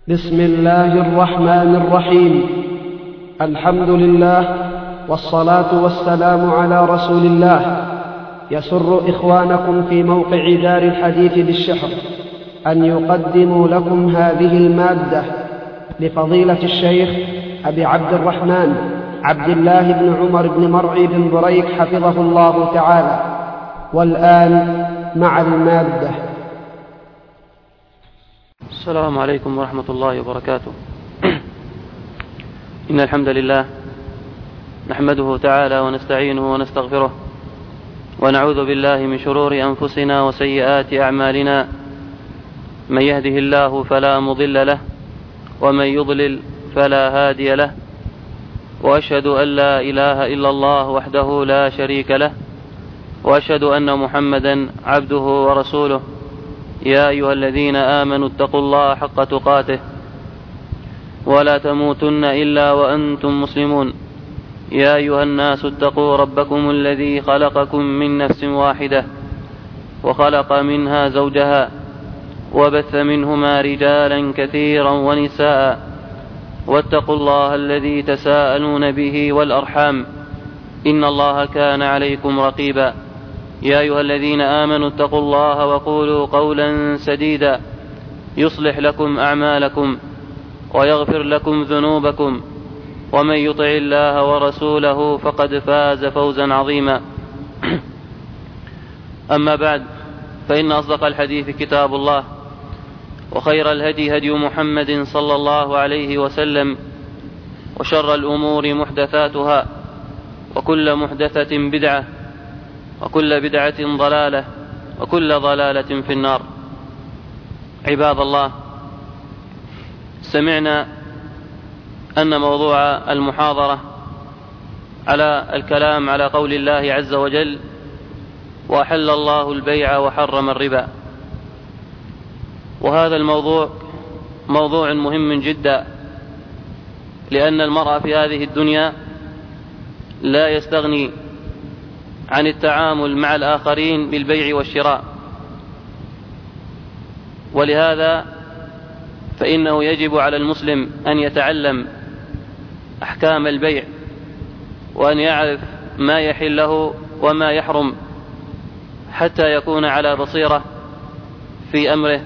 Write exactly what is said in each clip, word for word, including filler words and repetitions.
بسم الله الرحمن الرحيم. الحمد لله والصلاة والسلام على رسول الله. يسر إخوانكم في موقع دار الحديث بالشحر أن يقدموا لكم هذه المادة لفضيلة الشيخ أبي عبد الرحمن عبد الله بن عمر بن مرعي بن بريك حفظه الله تعالى. والآن مع المادة. السلام عليكم ورحمة الله وبركاته. إن الحمد لله نحمده تعالى ونستعينه ونستغفره ونعوذ بالله من شرور أنفسنا وسيئات أعمالنا. من يهده الله فلا مضل له ومن يضلل فلا هادي له، وأشهد أن لا إله إلا الله وحده لا شريك له، وأشهد أن محمدا عبده ورسوله. يا أيها الذين آمنوا اتقوا الله حق تقاته ولا تموتن إلا وأنتم مسلمون. يا أيها الناس اتقوا ربكم الذي خلقكم من نفس واحدة وخلق منها زوجها وبث منهما رجالا كثيرا ونساء، واتقوا الله الذي تساءلون به والأرحام إن الله كان عليكم رقيبا. يا أيها الذين آمنوا اتقوا الله وقولوا قولا سديدا يصلح لكم أعمالكم ويغفر لكم ذنوبكم، ومن يطع الله ورسوله فقد فاز فوزا عظيما. أما بعد، فإن أصدق الحديث كتاب الله، وخير الهدي هدي محمد صلى الله عليه وسلم، وشر الأمور محدثاتها، وكل محدثة بدعة، وكل بدعة ضلالة، وكل ضلالة في النار. عباد الله، سمعنا أن موضوع المحاضرة على الكلام على قول الله عز وجل: وأحل الله البيع وحرم الربا. وهذا الموضوع موضوع مهم جدا، لأن المرء في هذه الدنيا لا يستغني عن التعامل مع الآخرين بالبيع والشراء، ولهذا فإنه يجب على المسلم أن يتعلم أحكام البيع، وأن يعرف ما يحل له وما يحرم، حتى يكون على بصيرة في أمره.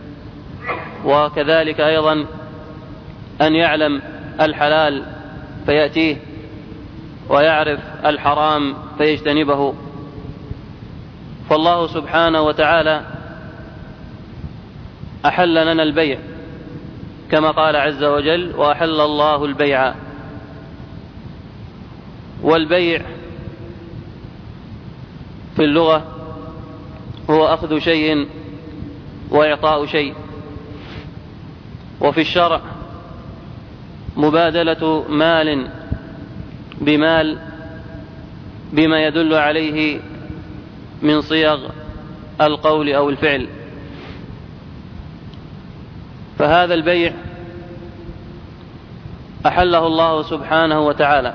وكذلك أيضا أن يعلم الحلال فيأتيه، ويعرف الحرام فيجتنبه. فالله سبحانه وتعالى أحل لنا البيع كما قال عز وجل: وأحل الله البيع. والبيع في اللغة هو أخذ شيء وإعطاء شيء، وفي الشرع مبادلة مال بمال بما يدل عليه من صيغ القول أو الفعل. فهذا البيع أحله الله سبحانه وتعالى،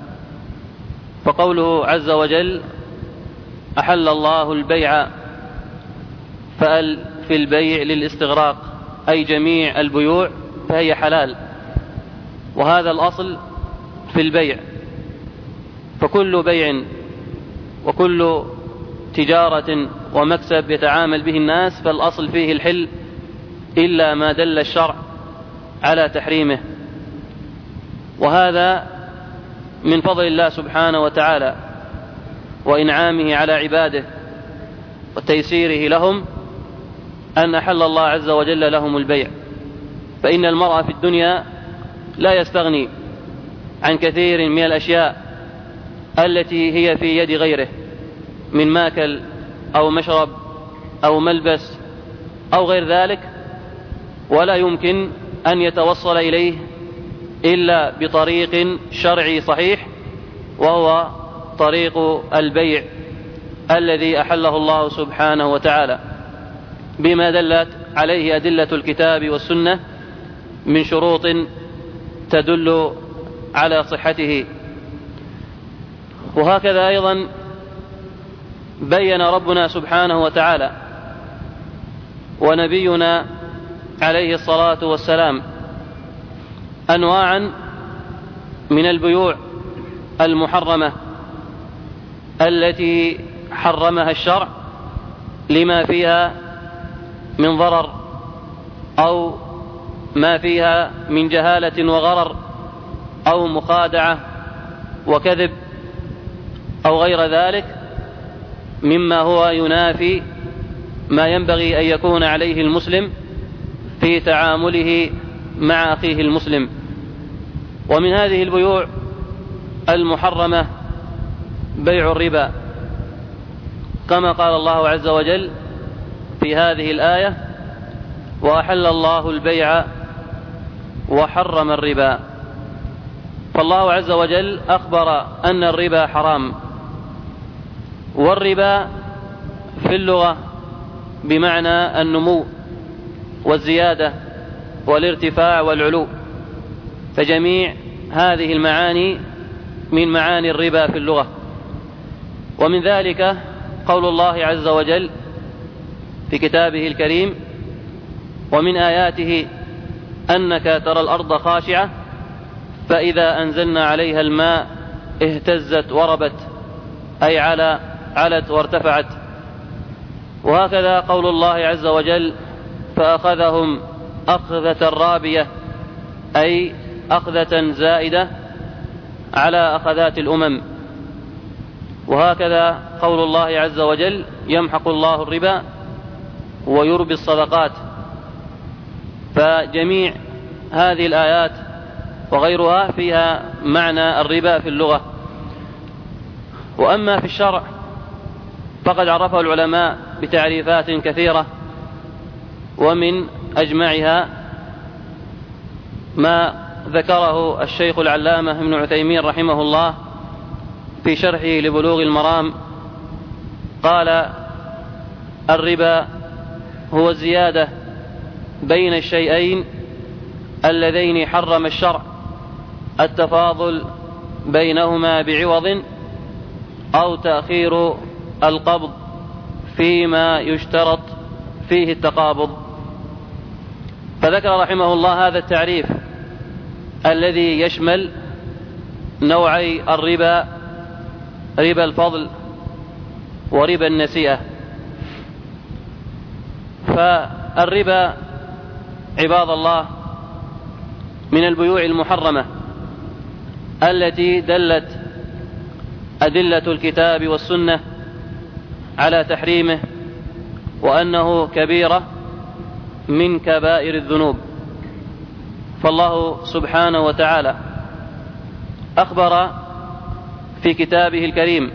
فقوله عز وجل: أحل الله البيع، فأل في البيع للاستغراق، أي جميع البيوع فهي حلال، وهذا الأصل في البيع. فكل بيع وكل تجارة ومكسب يتعامل به الناس فالأصل فيه الحل، إلا ما دل الشرع على تحريمه. وهذا من فضل الله سبحانه وتعالى وإنعامه على عباده وتيسيره لهم، أن أحل الله عز وجل لهم البيع. فإن المرء في الدنيا لا يستغني عن كثير من الأشياء التي هي في يد غيره من ماكل أو مشرب أو ملبس أو غير ذلك، ولا يمكن أن يتوصل إليه إلا بطريق شرعي صحيح، وهو طريق البيع الذي أحله الله سبحانه وتعالى بما دلت عليه أدلة الكتاب والسنة من شروط تدل على صحته. وهكذا أيضا بين ربنا سبحانه وتعالى ونبينا عليه الصلاة والسلام أنواعا من البيوع المحرمة التي حرمها الشرع لما فيها من ضرر أو ما فيها من جهالة وغرر أو مخادعة وكذب أو غير ذلك مما هو ينافي ما ينبغي أن يكون عليه المسلم في تعامله مع أخيه المسلم. ومن هذه البيوع المحرمة بيع الربا، كما قال الله عز وجل في هذه الآية: وأحل الله البيع وحرم الربا. فالله عز وجل أخبر أن الربا حرام، والربا في اللغة بمعنى النمو والزيادة والارتفاع والعلو، فجميع هذه المعاني من معاني الربا في اللغة. ومن ذلك قول الله عز وجل في كتابه الكريم: ومن آياته أنك ترى الأرض خاشعة فإذا أنزلنا عليها الماء اهتزت وربت، أي على علت وارتفعت. وهكذا قول الله عز وجل: فأخذهم أخذة رابية، أي أخذة زائدة على أخذات الأمم. وهكذا قول الله عز وجل: يمحق الله الربا ويربي الصدقات. فجميع هذه الآيات وغيرها فيها معنى الربا في اللغة. وأما في الشرع فقد عرفه العلماء بتعريفات كثيرة، ومن أجمعها ما ذكره الشيخ العلامة ابن عثيمين رحمه الله في شرحه لبلوغ المرام. قال: الربا هو الزيادة بين الشيئين اللذين حرم الشرع، التفاضل بينهما بعوض أو تأخير القبض فيما يشترط فيه التقابض. فذكر رحمه الله هذا التعريف الذي يشمل نوعي الربا: ربا الفضل وربا النسيئة. فالربا عباد الله من البيوع المحرمة التي دلت أدلة الكتاب والسنة على تحريمه، وأنه كبيرة من كبائر الذنوب. فالله سبحانه وتعالى أخبر في كتابه الكريم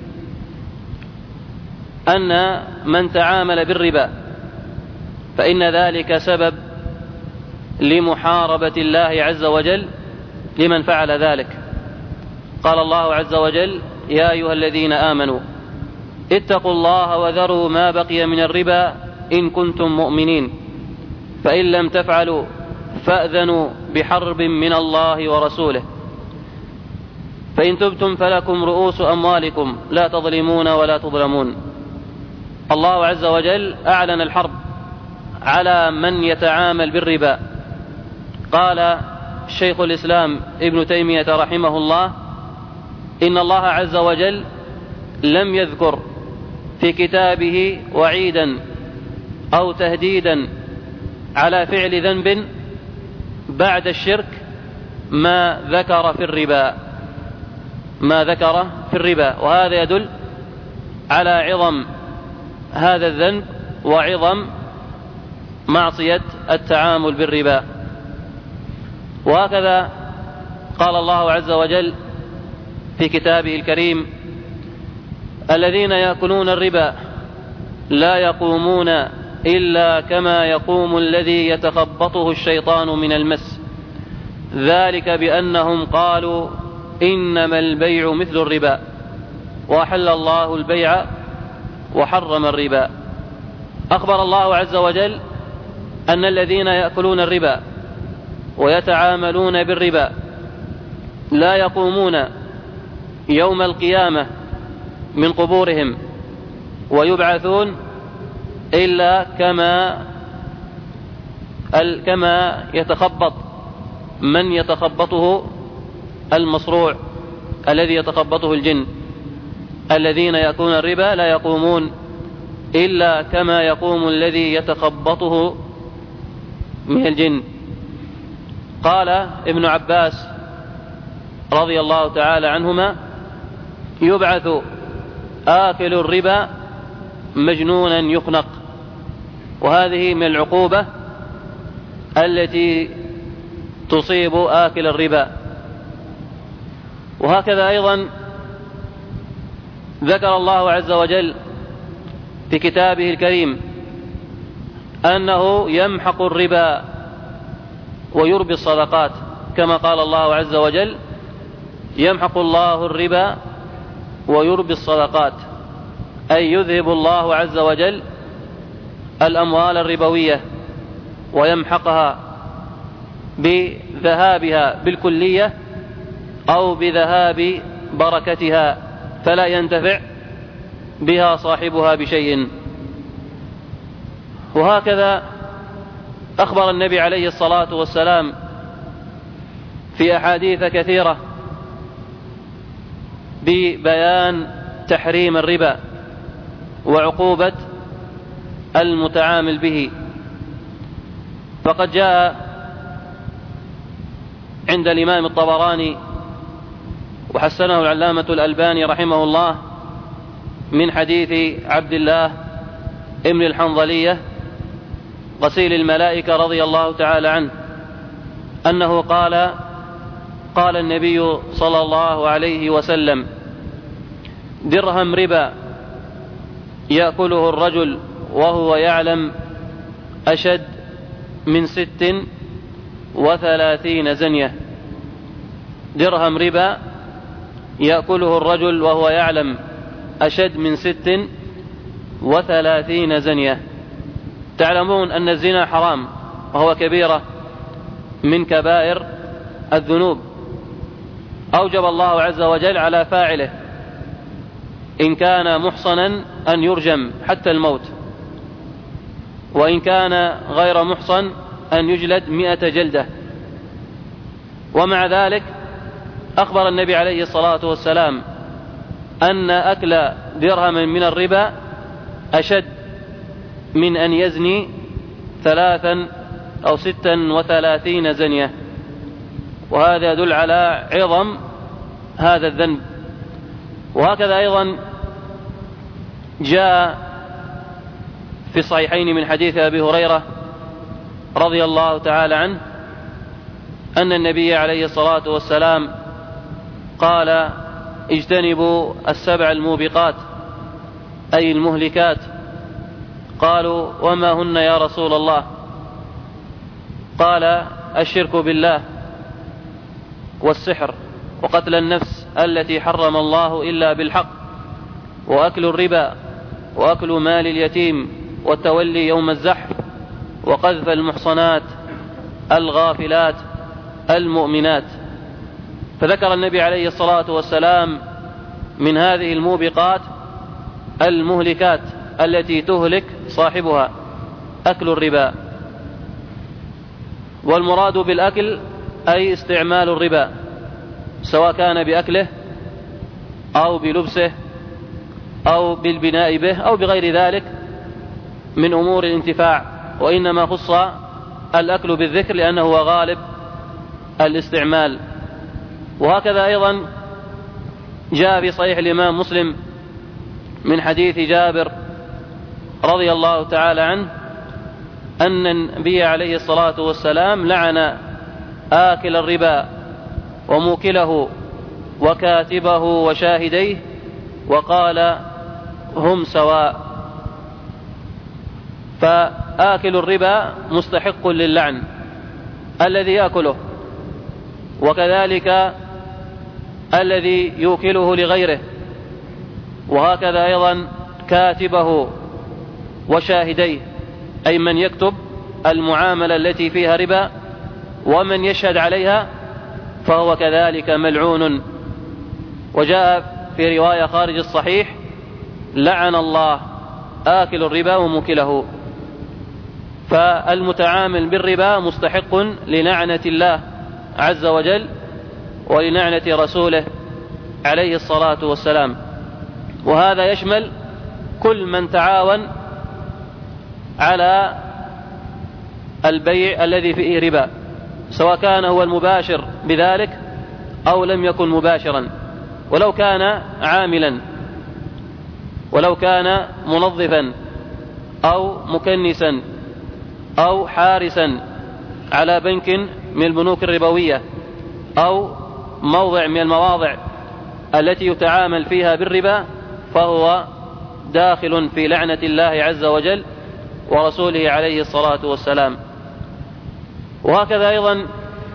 أن من تعامل بالربا فإن ذلك سبب لمحاربة الله عز وجل لمن فعل ذلك. قال الله عز وجل: يا أيها الذين آمنوا اتقوا الله وذروا ما بقي من الربا إن كنتم مؤمنين، فإن لم تفعلوا فأذنوا بحرب من الله ورسوله، فإن تبتم فلكم رؤوس أموالكم لا تظلمون ولا تظلمون. الله عز وجل أعلن الحرب على من يتعامل بالربا. قال شيخ الإسلام ابن تيمية رحمه الله: إن الله عز وجل لم يذكر في كتابه وعيدا أو تهديدا على فعل ذنب بعد الشرك ما ذكر في الربا ما ذكر في الربا وهذا يدل على عظم هذا الذنب وعظم معصية التعامل بالربا. وهكذا قال الله عز وجل في كتابه الكريم: الذين يأكلون الربا لا يقومون إلا كما يقوم الذي يتخبطه الشيطان من المس، ذلك بأنهم قالوا إنما البيع مثل الربا وأحل الله البيع وحرم الربا. أخبر الله عز وجل أن الذين يأكلون الربا ويتعاملون بالربا لا يقومون يوم القيامة من قبورهم ويبعثون إلا كما كما يتخبط من يتخبطه المصروع الذي يتخبطه الجن. الذين يأكلون الربا لا يقومون إلا كما يقوم الذي يتخبطه من الجن. قال ابن عباس رضي الله تعالى عنهما: يبعث آكل الربا مجنونا يخنق. وهذه من العقوبة التي تصيب آكل الربا. وهكذا أيضا ذكر الله عز وجل في كتابه الكريم أنه يمحق الربا ويربي الصدقات، كما قال الله عز وجل: يمحق الله الربا ويربي الصدقات، أي يذهب الله عز وجل الأموال الربوية ويمحقها بذهابها بالكلية أو بذهاب بركتها، فلا ينتفع بها صاحبها بشيء. وهكذا أخبر النبي عليه الصلاة والسلام في أحاديث كثيرة ببيان تحريم الربا وعقوبة المتعامل به. فقد جاء عند الإمام الطبراني وحسنه العلامة الألباني رحمه الله من حديث عبد الله ابن الحنظلية غسيل الملائكة رضي الله تعالى عنه أنه قال: قال النبي صلى الله عليه وسلم: درهم ربا يأكله الرجل وهو يعلم أشد من ست وثلاثين زنية. درهم ربا يأكله الرجل وهو يعلم أشد من ست وثلاثين زنية. تعلمون أن الزنا حرام وهو كبيرة من كبائر الذنوب، أوجب الله عز وجل على فاعله إن كان محصنا أن يرجم حتى الموت، وإن كان غير محصن أن يجلد مئة جلدة. ومع ذلك أخبر النبي عليه الصلاة والسلام أن أكل درهم من الربا أشد من أن يزني ثلاثا أو ستا وثلاثين زنية، وهذا يدل على عظم هذا الذنب. وهكذا أيضا جاء في الصحيحين من حديث أبي هريرة رضي الله تعالى عنه أن النبي عليه الصلاة والسلام قال: اجتنبوا السبع الموبقات، أي المهلكات. قالوا: وما هن يا رسول الله؟ قال: الشرك بالله، والسحر، وقتل النفس التي حرم الله إلا بالحق، وأكل الربا، وأكل مال اليتيم، والتولي يوم الزحف، وقذف المحصنات الغافلات المؤمنات. فذكر النبي عليه الصلاة والسلام من هذه الموبقات المهلكات التي تهلك صاحبها أكل الربا. والمراد بالأكل أي استعمال الربا، سواء كان بأكله أو بلبسه أو بالبناء به أو بغير ذلك من أمور الانتفاع، وإنما خص الأكل بالذكر لأنه هو غالب الاستعمال. وهكذا أيضا جاء في صحيح الإمام مسلم من حديث جابر رضي الله تعالى عنه أن النبي عليه الصلاة والسلام لعن آكل الربا وموكله وكاتبه وشاهديه وقال: هم سواء. فآكل الربا مستحق للعن الذي يأكله، وكذلك الذي يوكله لغيره، وهكذا أيضا كاتبه وشاهديه، أي من يكتب المعاملة التي فيها ربا ومن يشهد عليها فهو كذلك ملعون. وجاء في رواية خارج الصحيح: لعن الله آكل الربا وموكله. فالمتعامل بالربا مستحق للعنة الله عز وجل وللعنة رسوله عليه الصلاة والسلام. وهذا يشمل كل من تعاون على البيع الذي فيه ربا، سواء كان هو المباشر بذلك أو لم يكن مباشرا، ولو كان عاملا، ولو كان منظفا أو مكنسا أو حارسا على بنك من البنوك الربوية أو موضع من المواضع التي يتعامل فيها بالربا، فهو داخل في لعنة الله عز وجل ورسوله عليه الصلاة والسلام. وهكذا أيضا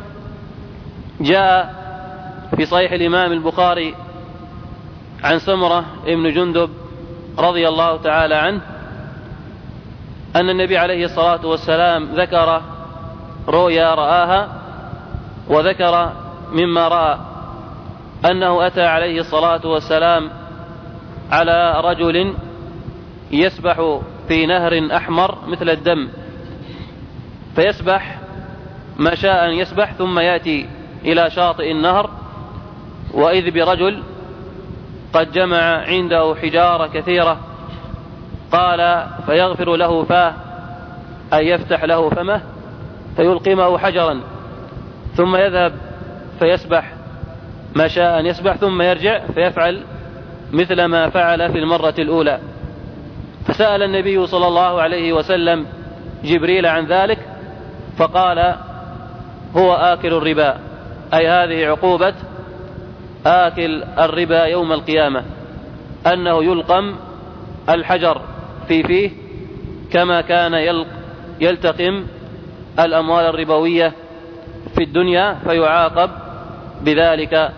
جاء في صحيح الإمام البخاري عن سمرة ابن جندب رضي الله تعالى عنه أن النبي عليه الصلاة والسلام ذكر رؤيا رآها، وذكر مما رأى أنه أتى عليه الصلاة والسلام على رجل يسبح في نهر أحمر مثل الدم، فيسبح ما شاء أن يسبح ثم يأتي إلى شاطئ النهر، وإذ برجل قد جمع عنده حجارة كثيرة، قال فيغفر له فاه أي يفتح له فمه فيلقمه حجرا، ثم يذهب فيسبح ما شاء أن يسبح، ثم يرجع فيفعل مثل ما فعل في المرة الأولى. فسأل النبي صلى الله عليه وسلم جبريل عن ذلك فقال هو آكل الربا، أي هذه عقوبة آكل الربا يوم القيامة، أنه يلقم الحجر في فيه كما كان يلتقم الأموال الربوية في الدنيا فيعاقب بذلك.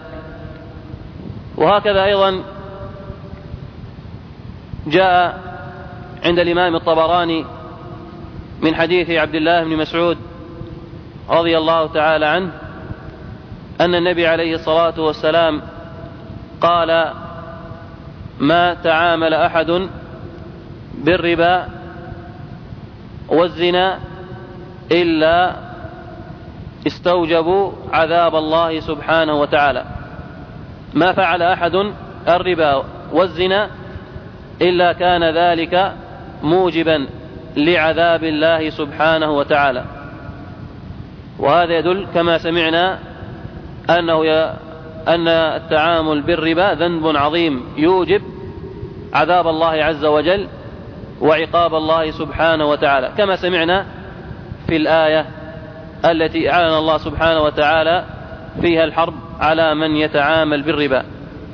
وهكذا أيضا جاء عند الإمام الطبراني من حديث عبد الله بن مسعود رضي الله تعالى عنه أن النبي عليه الصلاة والسلام قال ما تعامل أحد بالربا والزنا إلا استوجبوا عذاب الله سبحانه وتعالى. ما فعل أحد الربا والزنا إلا كان ذلك موجبا لعذاب الله سبحانه وتعالى. وهذا يدل كما سمعنا أنه ي... أن التعامل بالربا ذنب عظيم يوجب عذاب الله عز وجل وعقاب الله سبحانه وتعالى، كما سمعنا في الآية التي أعلن الله سبحانه وتعالى فيها الحرب على من يتعامل بالربا.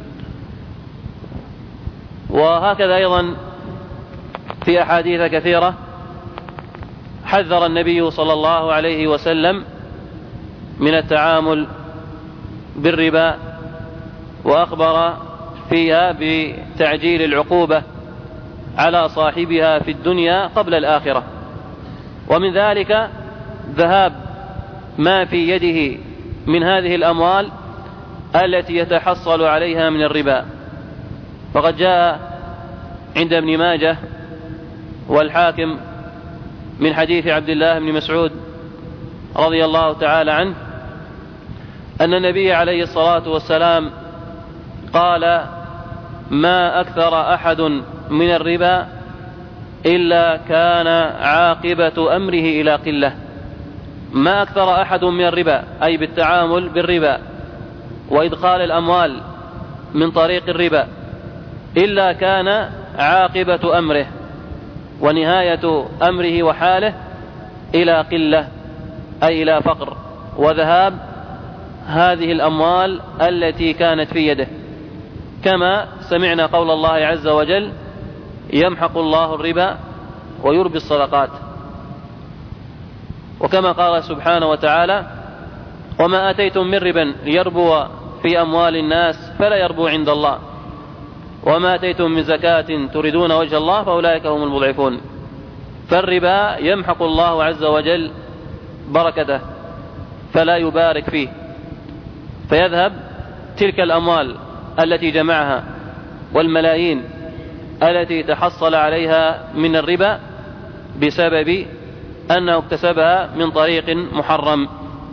وهكذا أيضا في أحاديث كثيرة حذر النبي صلى الله عليه وسلم من التعامل بالربا، وأخبر فيها بتعجيل العقوبة على صاحبها في الدنيا قبل الآخرة. ومن ذلك ذهاب ما في يده من هذه الأموال التي يتحصل عليها من الربا. فقد جاء عند ابن ماجه والحاكم من حديث عبد الله بن مسعود رضي الله تعالى عنه أن النبي عليه الصلاة والسلام قال ما أكثر أحد من الربا إلا كان عاقبة أمره إلى قلة. ما أكثر أحد من الربا أي بالتعامل بالربا وإدخال الأموال من طريق الربا إلا كان عاقبة أمره ونهاية أمره وحاله إلى قلة أي إلى فقر وذهاب هذه الأموال التي كانت في يده، كما سمعنا قول الله عز وجل يمحق الله الربا ويربي الصدقات، وكما قال سبحانه وتعالى وما آتيتم من ربا ليربو في أموال الناس فلا يربو عند الله وما آتيتم من زكاة تريدون وجه الله فأولئك هم المضعفون. فالربا يمحق الله عز وجل بركته فلا يبارك فيه، فيذهب تلك الأموال التي جمعها والملايين التي تحصل عليها من الربا بسبب أنه اكتسبها من طريق محرم.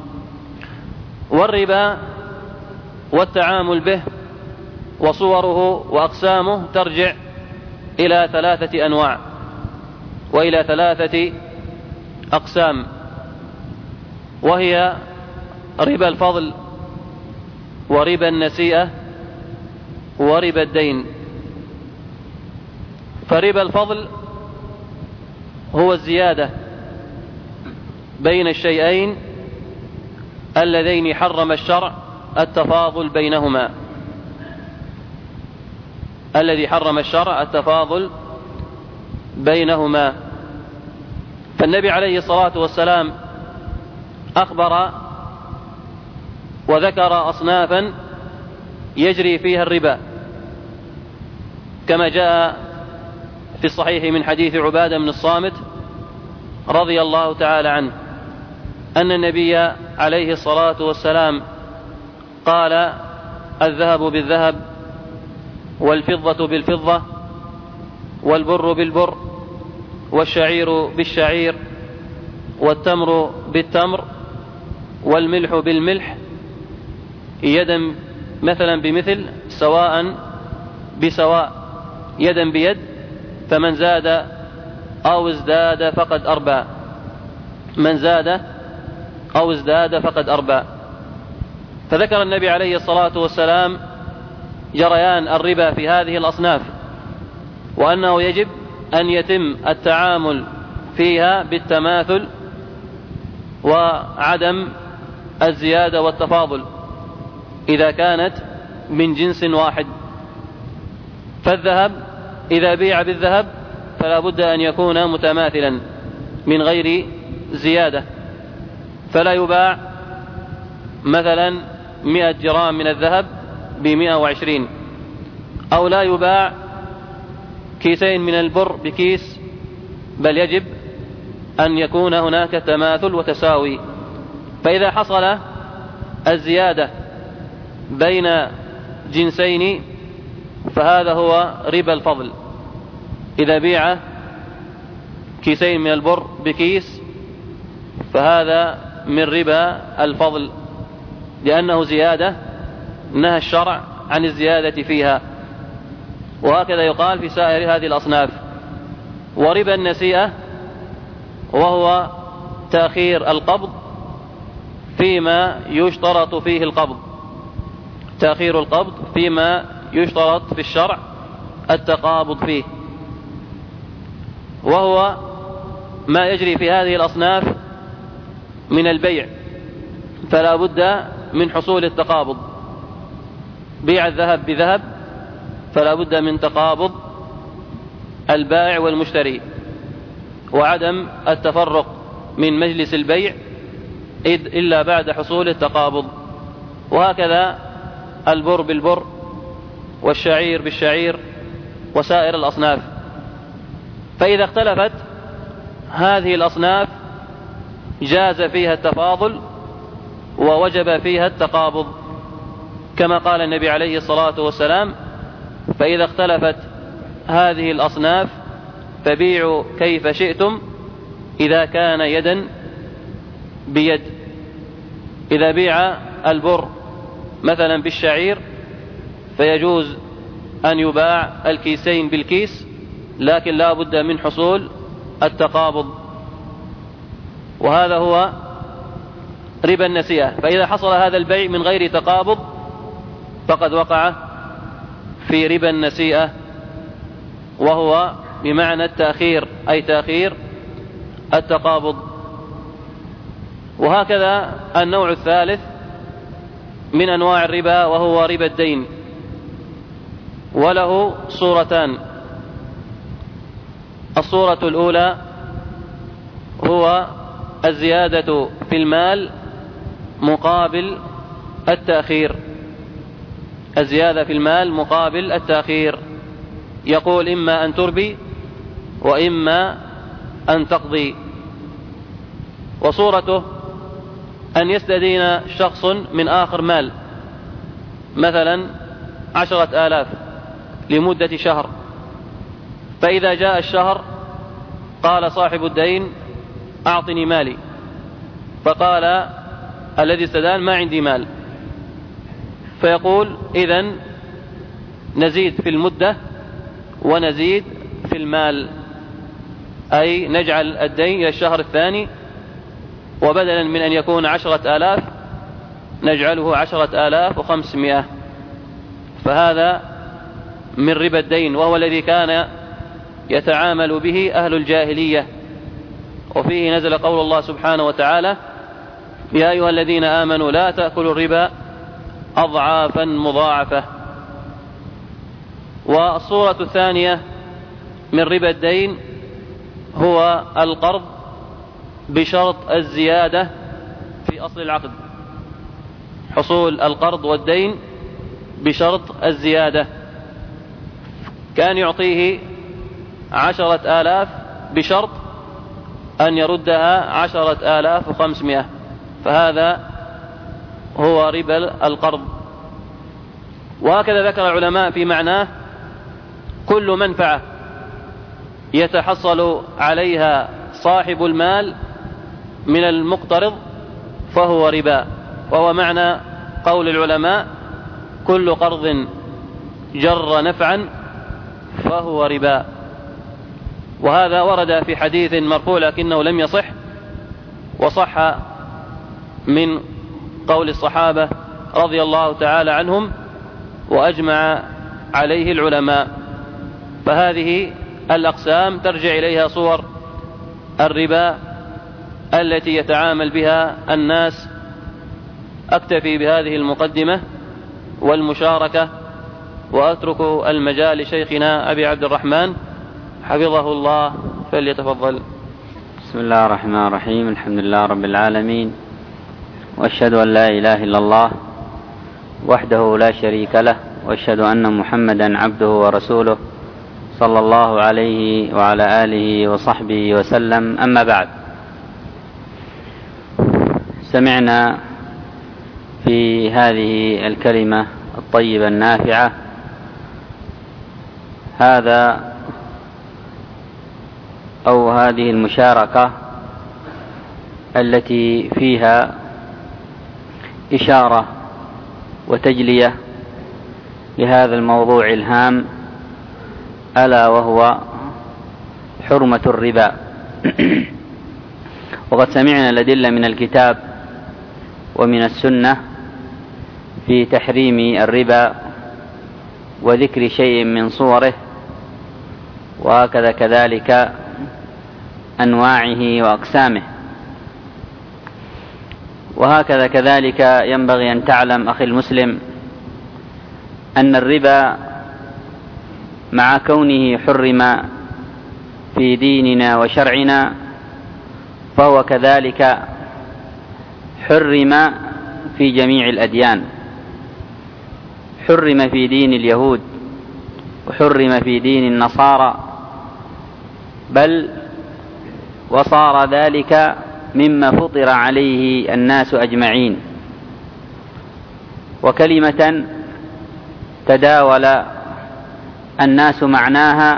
والربا والتعامل به وصوره وأقسامه ترجع إلى ثلاثة أنواع وإلى ثلاثة أقسام، وهي ربا الفضل وربا النسيئة وربا الدين. فربا الفضل هو الزيادة بين الشيئين اللذين حرم الشرع التفاضل بينهما الذي حرم الشرع التفاضل بينهما. فالنبي عليه الصلاة والسلام أخبر وذكر أصنافا يجري فيها الربا، كما جاء في الصحيح من حديث عبادة بن الصامت رضي الله تعالى عنه أن النبي عليه الصلاة والسلام قال: الذهب بالذهب والفضة بالفضة والبر بالبر والشعير بالشعير والتمر بالتمر والملح بالملح يدا مثلا بمثل سواء بسواء يدا بيد، فمن زاد أو ازداد فقد أربى من زاد أو ازداد فقد أربى. فذكر النبي عليه الصلاة والسلام جريان الربا في هذه الأصناف، وأنه يجب أن يتم التعامل فيها بالتماثل وعدم الزيادة والتفاضل إذا كانت من جنس واحد. فالذهب إذا بيع بالذهب فلا بد أن يكون متماثلا من غير زيادة، فلا يباع مثلا مئة جرام من الذهب بمئة وعشرين، أو لا يباع كيسين من البر بكيس، بل يجب أن يكون هناك تماثل وتساوي. فإذا حصل الزيادة بين جنسين فهذا هو ربا الفضل. إذا بيع كيسين من البر بكيس فهذا من ربا الفضل، لأنه زيادة نهى الشرع عن الزيادة فيها. وهكذا يقال في سائر هذه الأصناف. وربا النسيئة وهو تأخير القبض فيما يشترط فيه القبض تأخير القبض فيما يشترط في الشرع التقابض فيه، وهو ما يجري في هذه الأصناف من البيع، فلا بد من حصول التقابض. بيع الذهب بذهب فلا بد من تقابض البائع والمشتري، وعدم التفرق من مجلس البيع إلا بعد حصول التقابض. وهكذا البر بالبر والشعير بالشعير وسائر الأصناف. فإذا اختلفت هذه الأصناف جاز فيها التفاضل ووجب فيها التقابض، كما قال النبي عليه الصلاة والسلام: فإذا اختلفت هذه الأصناف فبيعوا كيف شئتم إذا كان يدا بيد. إذا بيع البر مثلا بالشعير فيجوز أن يباع الكيسين بالكيس، لكن لا بد من حصول التقابض، وهذا هو ربا النسيئة. فإذا حصل هذا البيع من غير تقابض فقد وقع في ربا النسيئة، وهو بمعنى التأخير، أي تأخير التقابض. وهكذا النوع الثالث من أنواع الربا وهو ربا الدين، وله صورتان. الصورة الأولى هو الزيادة في المال مقابل التأخير الزيادة في المال مقابل التأخير يقول: إما أن تربي وإما أن تقضي. وصورته أن يستدين شخص من آخر مال، مثلا عشرة آلاف لمدة شهر، فإذا جاء الشهر قال صاحب الدين: أعطني مالي، فقال الذي استدان ما عندي مال، فيقول إذن نزيد في المدة ونزيد في المال، أي نجعل الدين إلى الشهر الثاني، وبدلا من أن يكون عشرة آلاف نجعله عشرة آلاف وخمسمائة. فهذا من ربا الدين، وهو الذي كان يتعامل به أهل الجاهلية، وفيه نزل قول الله سبحانه وتعالى: يا أيها الذين آمنوا لا تأكلوا الربا أضعافا مضاعفة. والصورة الثانية من ربا الدين هو القرض بشرط الزيادة في أصل العقد، حصول القرض والدين بشرط الزيادة، كان يعطيه عشرة آلاف بشرط أن يردها عشرة آلاف وخمسمائة، فهذا هو ربا القرض. وهكذا ذكر العلماء في معناه: كل منفعة يتحصل عليها صاحب المال من المقترض فهو ربا، وهو معنى قول العلماء: كل قرض جر نفعا فهو ربا. وهذا ورد في حديث مرفوع لكنه لم يصح، وصح من قول الصحابة رضي الله تعالى عنهم وأجمع عليه العلماء. فهذه الأقسام ترجع إليها صور الربا التي يتعامل بها الناس. أكتفي بهذه المقدمة والمشاركة، وأترك المجال لشيخنا أبي عبد الرحمن حفظه الله، فليتفضل. بسم الله الرحمن الرحيم. الحمد لله رب العالمين، وأشهد أن لا إله إلا الله وحده لا شريك له، وأشهد أن محمدا عبده ورسوله صلى الله عليه وعلى آله وصحبه وسلم. أما بعد، سمعنا في هذه الكلمة الطيبة النافعة هذا أو هذه المشاركة التي فيها إشارة وتجلية لهذا الموضوع الهام، ألا وهو حرمة الربا. وقد سمعنا الأدلة من الكتاب ومن السنة في تحريم الربا وذكر شيء من صوره، وهكذا كذلك أنواعه وأقسامه. وهكذا كذلك ينبغي أن تعلم أخي المسلم أن الربا مع كونه حرم في ديننا وشرعنا فهو كذلك حرم في جميع الأديان. حرم في دين اليهود، وحرم في دين النصارى، بل وصار ذلك مما فطر عليه الناس أجمعين. وكلمة تداول الناس معناها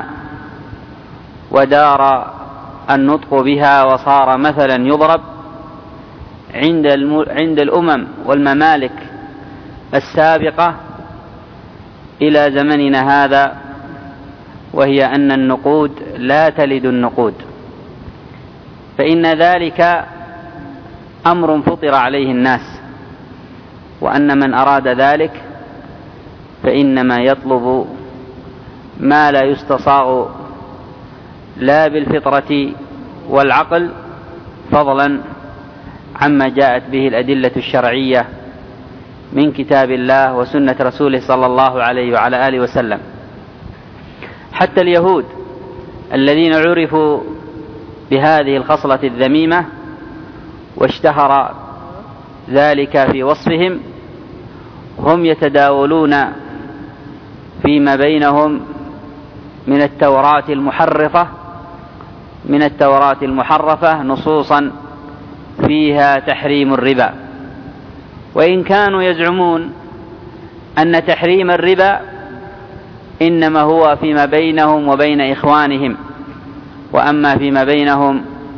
ودار النطق بها، وصار مثلا يضرب عند عند الأمم والممالك السابقة إلى زمننا هذا، وهي أن النقود لا تلد النقود، فإن ذلك أمر فطر عليه الناس، وأن من أراد ذلك فإنما يطلب ما لا يستصاغ لا بالفطرة والعقل، فضلا عما جاءت به الأدلة الشرعية من كتاب الله وسنة رسوله صلى الله عليه وعلى آله وسلم. حتى اليهود الذين عرفوا بهذه الخصلة الذميمة واشتهر ذلك في وصفهم، هم يتداولون فيما بينهم من التوراة المحرفة من التوراة المحرفة نصوصا فيها تحريم الربا، وإن كانوا يزعمون أن تحريم الربا إنما هو فيما بينهم وبين إخوانهم، وأما فيما بينهم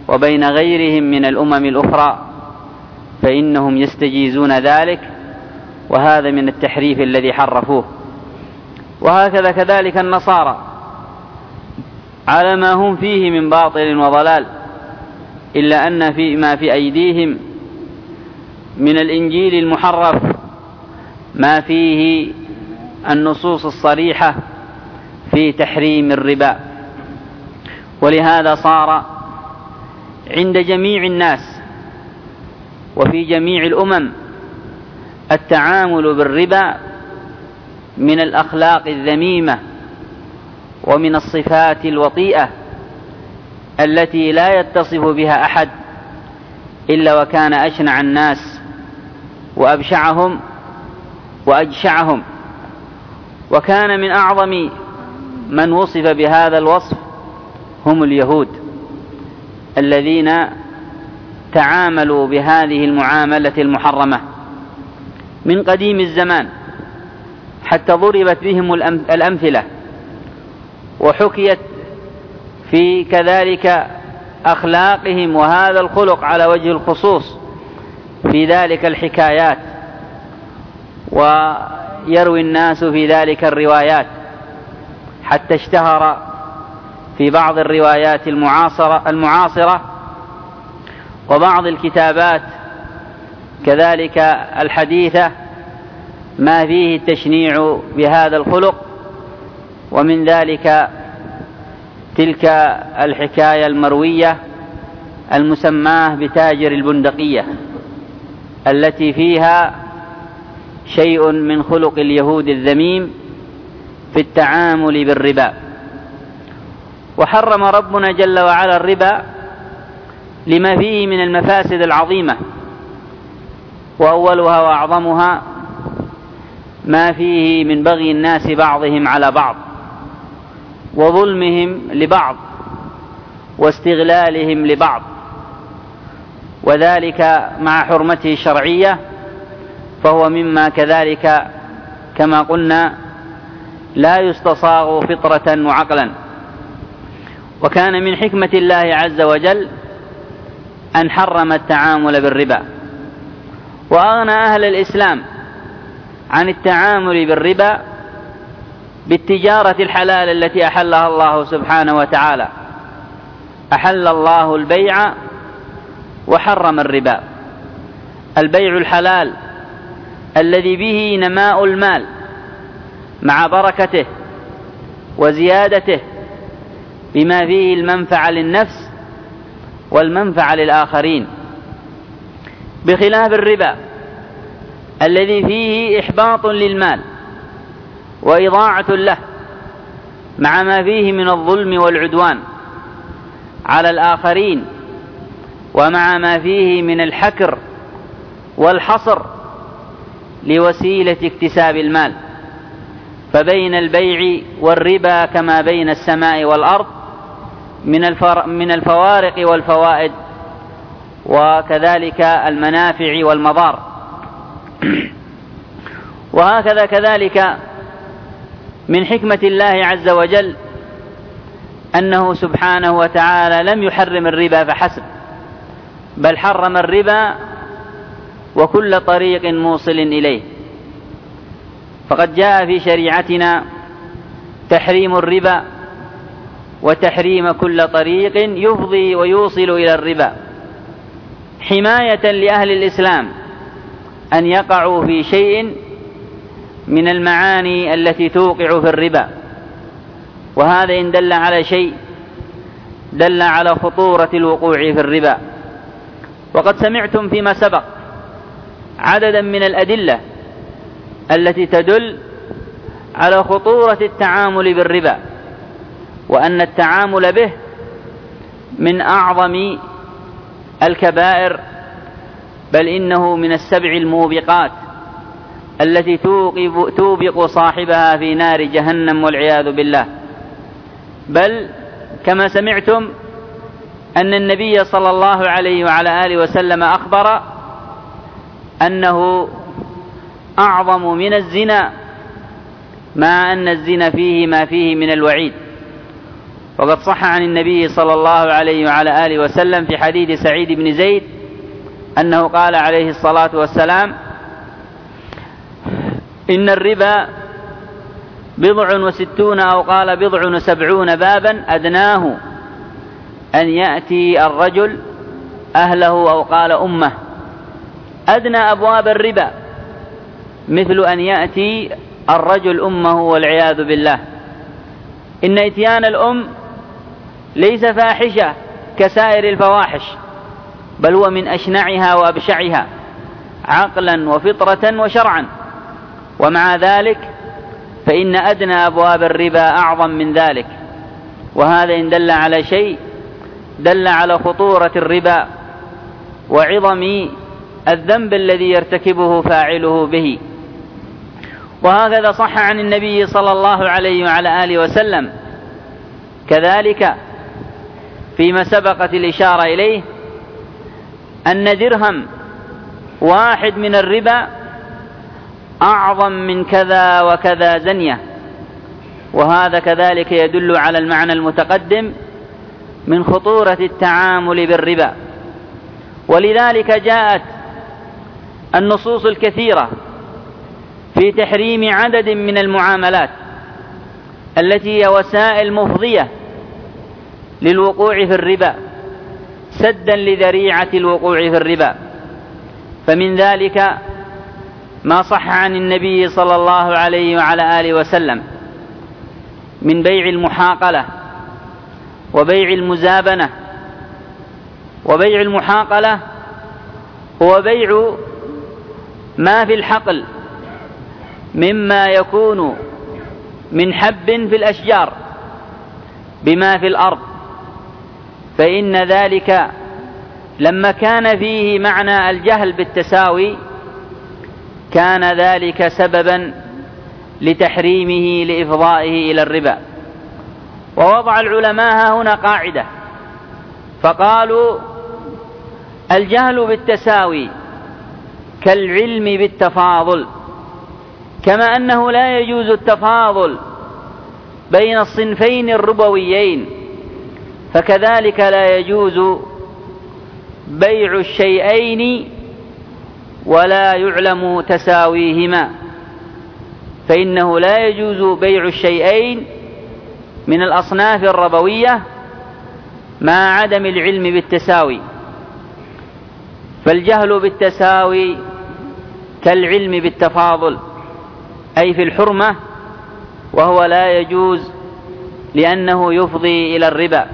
وبين غيرهم من الأمم الأخرى فإنهم يستجيزون ذلك، وهذا من التحريف الذي حرفوه. وهكذا كذلك النصارى على ما هم فيه من باطل وضلال، إلا أن في ما في أيديهم من الإنجيل المحرف ما فيه النصوص الصريحة في تحريم الربا. ولهذا صار عند جميع الناس وفي جميع الأمم التعامل بالربا من الأخلاق الذميمة ومن الصفات الوطيئة التي لا يتصف بها أحد إلا وكان أشنع الناس وأبشعهم وأجشعهم. وكان من أعظم من وصف بهذا الوصف هم اليهود الذين تعاملوا بهذه المعاملة المحرمة من قديم الزمان، حتى ضربت بهم الأمثلة وحكيت في كذلك أخلاقهم وهذا الخلق على وجه الخصوص في ذلك الحكايات، ويروي الناس في ذلك الروايات، حتى اشتهر في بعض الروايات المعاصرة, المعاصرة وبعض الكتابات كذلك الحديثة ما فيه التشنيع بهذا الخلق. ومن ذلك تلك الحكاية المروية المسماة بتاجر البندقية التي فيها شيء من خلق اليهود الذميم في التعامل بالربا. وحرم ربنا جل وعلا الربا لما فيه من المفاسد العظيمة، وأولها وأعظمها ما فيه من بغي الناس بعضهم على بعض وظلمهم لبعض واستغلالهم لبعض، وذلك مع حرمته الشرعية فهو مما كذلك كما قلنا لا يستصاغ فطرة وعقلا. وكان من حكمة الله عز وجل أن حرم التعامل بالربا، وأغنى أهل الإسلام عن التعامل بالربا بالتجارة الحلال التي أحلها الله سبحانه وتعالى. أحل الله البيع وحرم الربا. البيع الحلال الذي به نماء المال مع بركته وزيادته بما فيه المنفعة للنفس والمنفعة للآخرين، بخلاف الربا الذي فيه إحباط للمال وإضاعة له مع ما فيه من الظلم والعدوان على الآخرين، ومع ما فيه من الحكر والحصر لوسيلة اكتساب المال. فبين البيع والربا كما بين السماء والأرض من الفوارق والفوائد وكذلك المنافع والمضار. وهكذا كذلك من حكمة الله عز وجل أنه سبحانه وتعالى لم يحرم الربا فحسب، بل حرم الربا وكل طريق موصل إليه. فقد جاء في شريعتنا تحريم الربا وتحريم كل طريق يفضي ويوصل إلى الربا، حماية لأهل الإسلام أن يقعوا في شيء من المعاني التي توقع في الربا. وهذا إن دل على شيء دل على خطورة الوقوع في الربا. وقد سمعتم فيما سبق عددا من الأدلة التي تدل على خطورة التعامل بالربا، وأن التعامل به من أعظم الكبائر، بل إنه من السبع الموبقات التي توبق صاحبها في نار جهنم والعياذ بالله. بل كما سمعتم أن النبي صلى الله عليه وعلى آله وسلم أخبر أنه أعظم من الزنا، مع أن الزنا فيه ما فيه من الوعيد. وقد صح عن النبي صلى الله عليه وعلى آله وسلم في حديث سعيد بن زيد أنه قال عليه الصلاة والسلام: إن الربا بضع وستون أو قال بضع وسبعون بابا أدناه أن يأتي الرجل أهله أو قال أمه. أدنى أبواب الربا مثل أن يأتي الرجل أمه والعياذ بالله. إن إتيان الأم ليس فاحشة كسائر الفواحش، بل هو من أشنعها وأبشعها عقلا وفطرة وشرعا، ومع ذلك فإن أدنى أبواب الربا أعظم من ذلك. وهذا إن دل على شيء دل على خطورة الربا وعظم الذنب الذي يرتكبه فاعله به. وهكذا صح عن النبي صلى الله عليه وعلى آله وسلم كذلك فيما سبقت الإشارة إليه أن درهم واحد من الربا أعظم من كذا وكذا زنية. وهذا كذلك يدل على المعنى المتقدم من خطورة التعامل بالربا. ولذلك جاءت النصوص الكثيرة في تحريم عدد من المعاملات التي هي وسائل مفضية للوقوع في الربا سدا لذريعة الوقوع في الربا. فمن ذلك ما صح عن النبي صلى الله عليه وعلى آله وسلم من بيع المحاقلة وبيع المزابنة. وبيع المحاقلة هو بيع ما في الحقل مما يكون من حب في الأشجار بما في الأرض، فإن ذلك لما كان فيه معنى الجهل بالتساوي كان ذلك سببا لتحريمه لإفضائه إلى الربا. ووضع العلماء هنا قاعدة فقالوا: الجهل بالتساوي كالعلم بالتفاضل، كما أنه لا يجوز التفاضل بين الصنفين الربويين، فكذلك لا يجوز بيع الشيئين ولا يعلم تساويهما، فإنه لا يجوز بيع الشيئين من الأصناف الربوية مع عدم العلم بالتساوي. فالجهل بالتساوي كالعلم بالتفاضل، أي في الحرمة، وهو لا يجوز لأنه يفضي إلى الربا.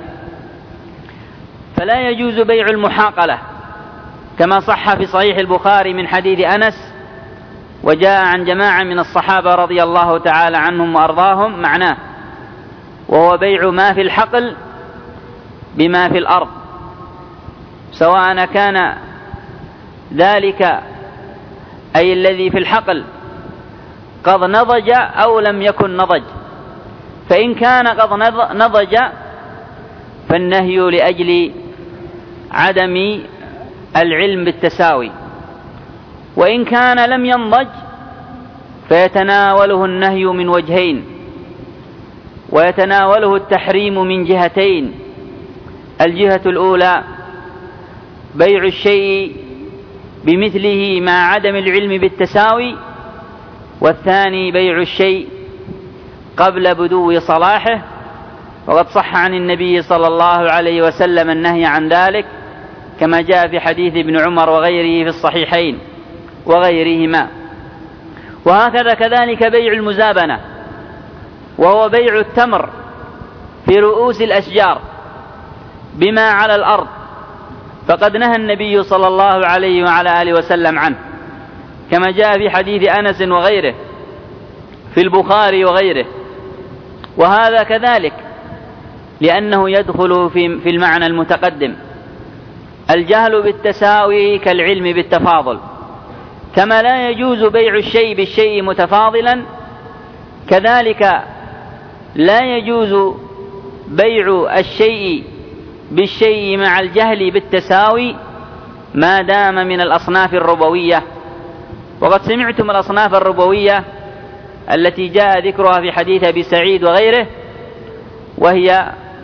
فلا يجوز بيع المحاقلة كما صح في صحيح البخاري من حديث أنس، وجاء عن جماعة من الصحابة رضي الله تعالى عنهم وأرضاهم معناه، وهو بيع ما في الحقل بما في الأرض، سواء كان ذلك أي الذي في الحقل قد نضج أو لم يكن نضج. فإن كان قد نضج فالنهي لأجل عدم العلم بالتساوي، وإن كان لم ينضج فيتناوله النهي من وجهين، ويتناوله التحريم من جهتين: الجهة الأولى بيع الشيء بمثله مع عدم العلم بالتساوي، والثاني بيع الشيء قبل بدو صلاحه. وقد صح عن النبي صلى الله عليه وسلم النهي عن ذلك كما جاء في حديث ابن عمر وغيره في الصحيحين وغيرهما. وهكذا كذلك بيع المزابنة، وهو بيع التمر في رؤوس الأشجار بما على الأرض، فقد نهى النبي صلى الله عليه وعلى آله وسلم عنه كما جاء في حديث أنس وغيره في البخاري وغيره. وهذا كذلك لأنه يدخل في المعنى المتقدم: الجهل بالتساوي كالعلم بالتفاضل. كما لا يجوز بيع الشيء بالشيء متفاضلا، كذلك لا يجوز بيع الشيء بالشيء مع الجهل بالتساوي ما دام من الأصناف الربوية. وقد سمعتم الأصناف الربوية التي جاء ذكرها في حديث أبي سعيد وغيره، وهي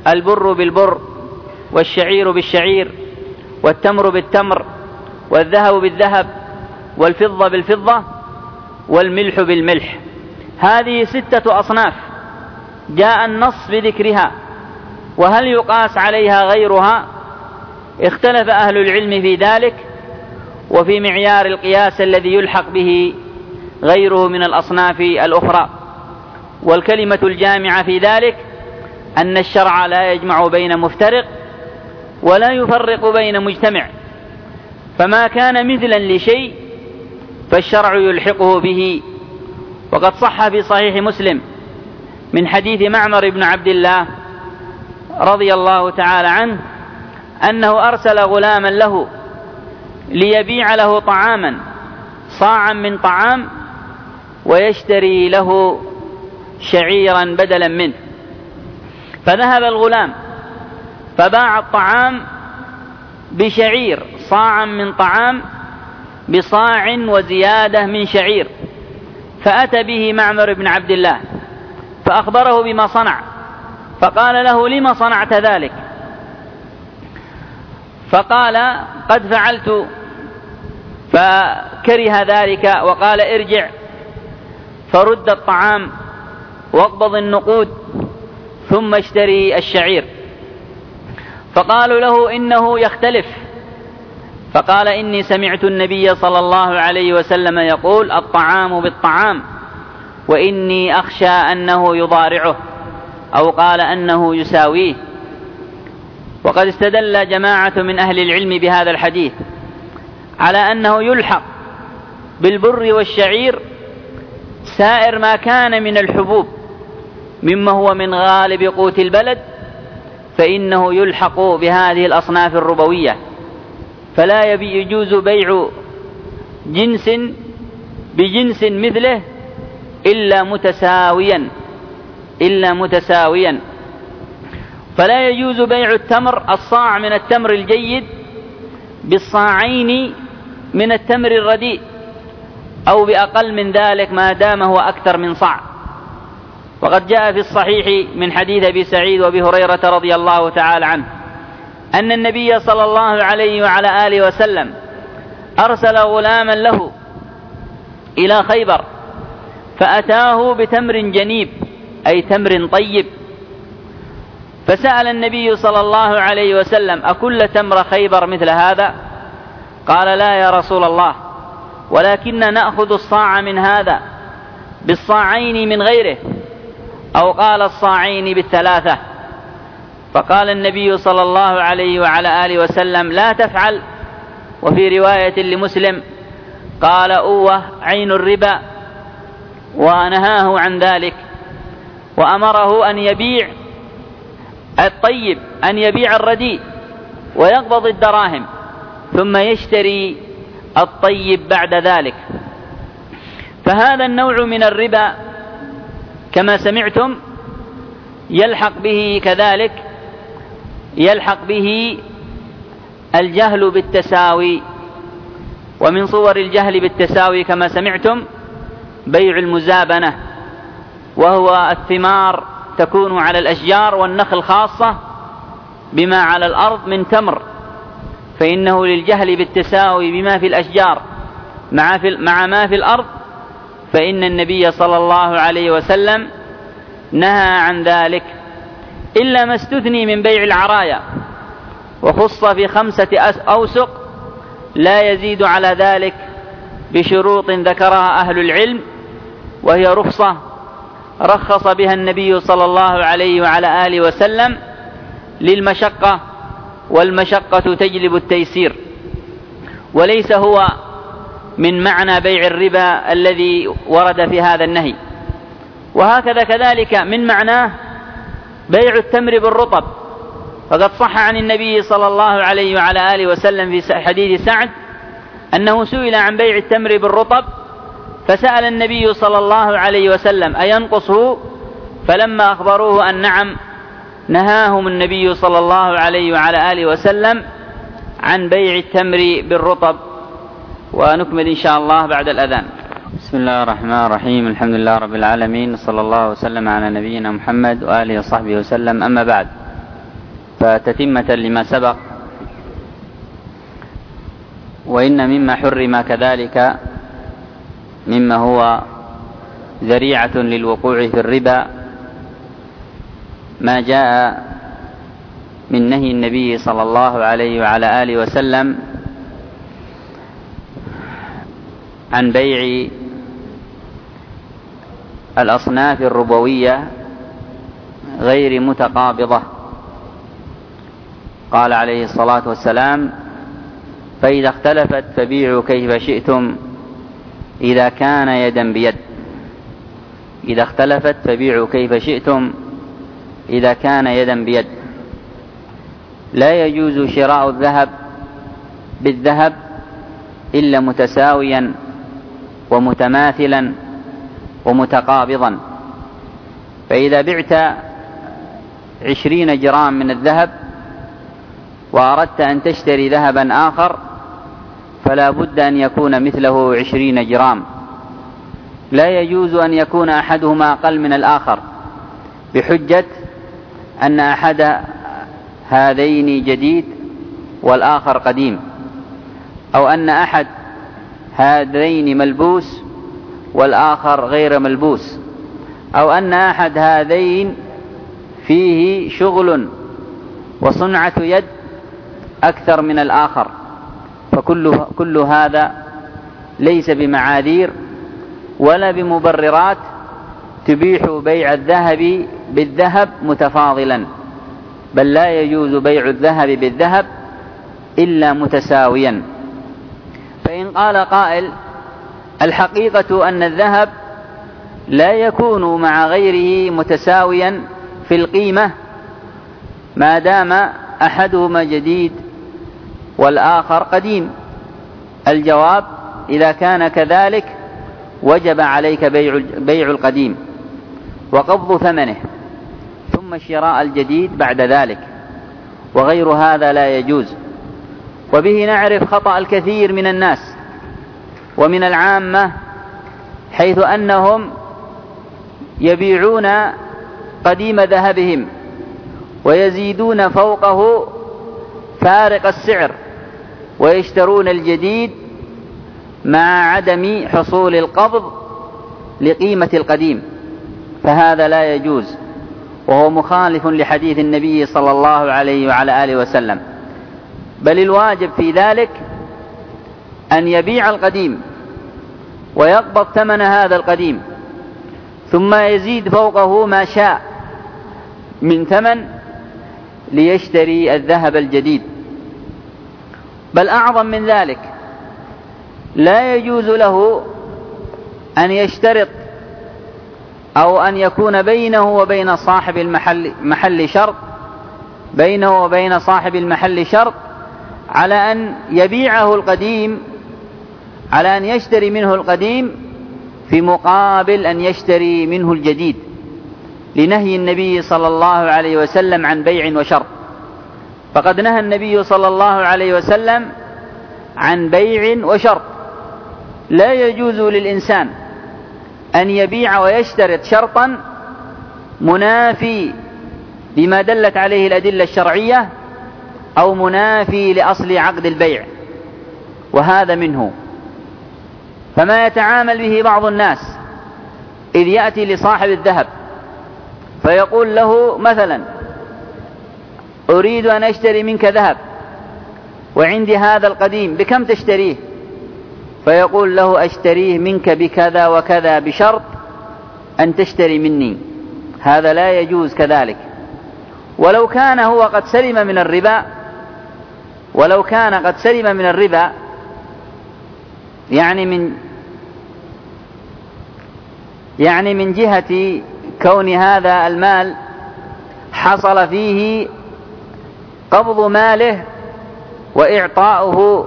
البر بالبر والشعير بالشعير والتمر بالتمر والذهب بالذهب والفضة بالفضة والملح بالملح. هذه ستة أصناف جاء النص بذكرها، وهل يقاس عليها غيرها؟ اختلف أهل العلم في ذلك وفي معيار القياس الذي يلحق به غيره من الأصناف الأخرى. والكلمة الجامعة في ذلك أن الشرع لا يجمع بين مفترق ولا يفرق بين مجتمع، فما كان مثلا لشيء فالشرع يلحقه به. وقد صح في صحيح مسلم من حديث معمر بن عبد الله رضي الله تعالى عنه أنه أرسل غلاما له ليبيع له طعاما صاعا من طعام ويشتري له شعيرا بدلا منه، فذهب الغلام فباع الطعام بشعير، صاعا من طعام بصاع وزيادة من شعير، فأتى به معمر بن عبد الله فأخبره بما صنع، فقال له: لما صنعت ذلك؟ فقال: قد فعلت، فكره ذلك وقال: ارجع فرد الطعام واقبض النقود ثم اشتري الشعير. فقالوا له: إنه يختلف. فقال: إني سمعت النبي صلى الله عليه وسلم يقول: الطعام بالطعام، وإني أخشى أنه يضارعه، أو قال أنه يساويه. وقد استدل جماعة من أهل العلم بهذا الحديث على أنه يلحق بالبر والشعير سائر ما كان من الحبوب مما هو من غالب قوت البلد، فإنه يلحق بهذه الأصناف الربوية، فلا يجوز بيع جنس بجنس مثله إلا متساويا إلا متساويا فلا يجوز بيع التمر الصاع من التمر الجيد بالصاعين من التمر الرديء أو بأقل من ذلك ما دام هو أكثر من صاع. وقد جاء في الصحيح من حديث أبي سعيد وأبي هريرة رضي الله تعالى عنه أن النبي صلى الله عليه وعلى آله وسلم أرسل غلاما له إلى خيبر فأتاه بتمر جنيب أي تمر طيب، فسأل النبي صلى الله عليه وسلم: أكل تمر خيبر مثل هذا؟ قال: لا يا رسول الله، ولكننا نأخذ الصاع من هذا بالصاعين من غيره، أو قال الصاعين بالثلاثة. فقال النبي صلى الله عليه وعلى آله وسلم: لا تفعل. وفي رواية لمسلم قال: أوه عين الربا، ونهاه عن ذلك، وأمره أن يبيع الطيب، أن يبيع الرديء ويقبض الدراهم ثم يشتري الطيب بعد ذلك. فهذا النوع من الربا كما سمعتم يلحق به كذلك يلحق به الجهل بالتساوي، ومن صور الجهل بالتساوي كما سمعتم بيع المزابنة، وهو الثمار تكون على الأشجار والنخل خاصة بما على الأرض من تمر، فإنه للجهل بالتساوي بما في الأشجار مع, في مع ما في الأرض، فإن النبي صلى الله عليه وسلم نهى عن ذلك، إلا ما استثني من بيع العرايا، وخص في خمسة أوسق لا يزيد على ذلك بشروط ذكرها أهل العلم، وهي رخصة رخص بها النبي صلى الله عليه وعلى آله وسلم للمشقة، والمشقة تجلب التيسير، وليس هو من معنى بيع الربا الذي ورد في هذا النهي. وهكذا كذلك من معناه بيع التمر بالرطب، فقد صح عن النبي صلى الله عليه وعلى آله وسلم في حديث سعد أنه سئل عن بيع التمر بالرطب فسأل النبي صلى الله عليه وسلم: أينقصه؟ فلما أخبروه أن نعم، نهاهم النبي صلى الله عليه وعلى آله وسلم عن بيع التمر بالرطب. ونكمل إن شاء الله بعد الأذان. بسم الله الرحمن الرحيم، الحمد لله رب العالمين، صلى الله وسلم على نبينا محمد وآله وصحبه وسلم. أما بعد، فتتمة لما سبق، وإن مما حرم كذلك مما هو ذريعة للوقوع في الربا ما جاء من نهي النبي صلى الله عليه وعلى آله وسلم عن بيع الأصناف الربوية غير متقابضة. قال عليه الصلاة والسلام: فإذا اختلفت فبيعوا كيف شئتم إذا كان يدا بيد. إذا اختلفت فبيعوا كيف شئتم إذا كان يدا بيد. لا يجوز شراء الذهب بالذهب إلا متساويا ومتماثلا ومتقابضا. فإذا بعت عشرين جرام من الذهب وأردت أن تشتري ذهبا آخر فلا بد أن يكون مثله عشرين جرام، لا يجوز أن يكون أحدهما أقل من الآخر بحجة أن أحد هذين جديد والآخر قديم، أو أن أحد هذين ملبوس والآخر غير ملبوس، أو أن أحد هذين فيه شغل وصنعة يد أكثر من الآخر، فكل كل هذا ليس بمعاذير ولا بمبررات تبيح بيع الذهب بالذهب متفاضلا، بل لا يجوز بيع الذهب بالذهب إلا متساويا. فإن قال قائل: الحقيقة أن الذهب لا يكون مع غيره متساويا في القيمة ما دام أحدهما جديد والآخر قديم. الجواب: إذا كان كذلك وجب عليك بيع بيع القديم وقبض ثمنه ثم شراء الجديد بعد ذلك، وغير هذا لا يجوز. وبه نعرف خطأ الكثير من الناس ومن العامة، حيث أنهم يبيعون قديم ذهبهم ويزيدون فوقه فارق السعر ويشترون الجديد مع عدم حصول القبض لقيمة القديم، فهذا لا يجوز، وهو مخالف لحديث النبي صلى الله عليه وعلى آله وسلم. بل الواجب في ذلك أن يبيع القديم ويقبض ثمن هذا القديم ثم يزيد فوقه ما شاء من ثمن ليشتري الذهب الجديد. بل أعظم من ذلك، لا يجوز له أن يشترط أو أن يكون بينه وبين صاحب المحل محل شرط بينه وبين صاحب المحل شرط على أن يبيعه القديم، على أن يشتري منه القديم في مقابل أن يشتري منه الجديد، لنهي النبي صلى الله عليه وسلم عن بيع وشرط. فقد نهى النبي صلى الله عليه وسلم عن بيع وشرط. لا يجوز للإنسان أن يبيع ويشترط شرطا منافي لما دلت عليه الأدلة الشرعية أو منافي لأصل عقد البيع، وهذا منه. فما يتعامل به بعض الناس إذ يأتي لصاحب الذهب فيقول له مثلا: أريد أن أشتري منك ذهب وعندي هذا القديم، بكم تشتريه؟ فيقول له: أشتريه منك بكذا وكذا بشرط أن تشتري مني. هذا لا يجوز كذلك. ولو كان هو قد سلم من الربا ولو كان قد سلم من الربا يعني من يعني من جهة كون هذا المال حصل فيه قبض ماله وإعطاؤه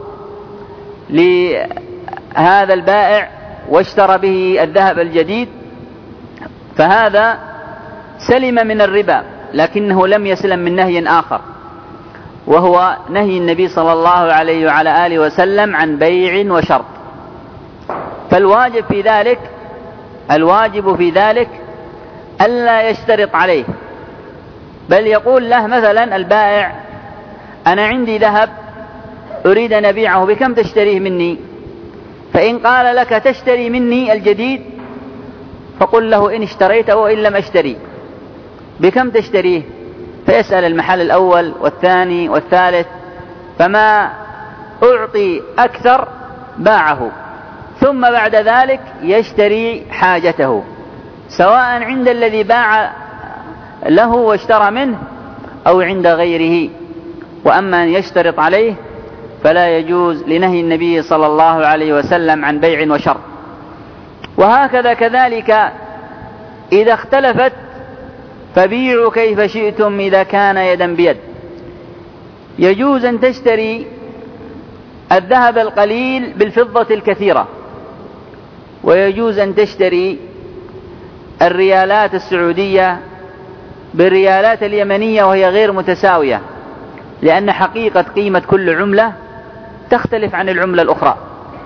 لهذا البائع واشترى به الذهب الجديد، فهذا سلم من الربا، لكنه لم يسلم من نهي آخر، وهو نهي النبي صلى الله عليه وعلى آله وسلم عن بيع وشرط. فالواجب في ذلك الواجب في ذلك ألا يشترط عليه بل يقول له مثلا البائع: أنا عندي ذهب أريد أن أبيعه، بكم تشتريه مني؟ فإن قال لك: تشتري مني الجديد، فقل له: إن اشتريته وإن لم أشتري، بكم تشتريه؟ فيسأل المحل الأول والثاني والثالث، فما أعطي أكثر باعه، ثم بعد ذلك يشتري حاجته، سواء عند الذي باع له واشترى منه أو عند غيره. وأما أن يشترط عليه فلا يجوز، لنهي النبي صلى الله عليه وسلم عن بيع وشرط. وهكذا كذلك إذا اختلفت فبيعوا كيف شئتم إذا كان يدا بيد. يجوز أن تشتري الذهب القليل بالفضة الكثيرة، ويجوز أن تشتري الريالات السعودية بالريالات اليمنية وهي غير متساوية، لأن حقيقة قيمة كل عملة تختلف عن العملة الأخرى.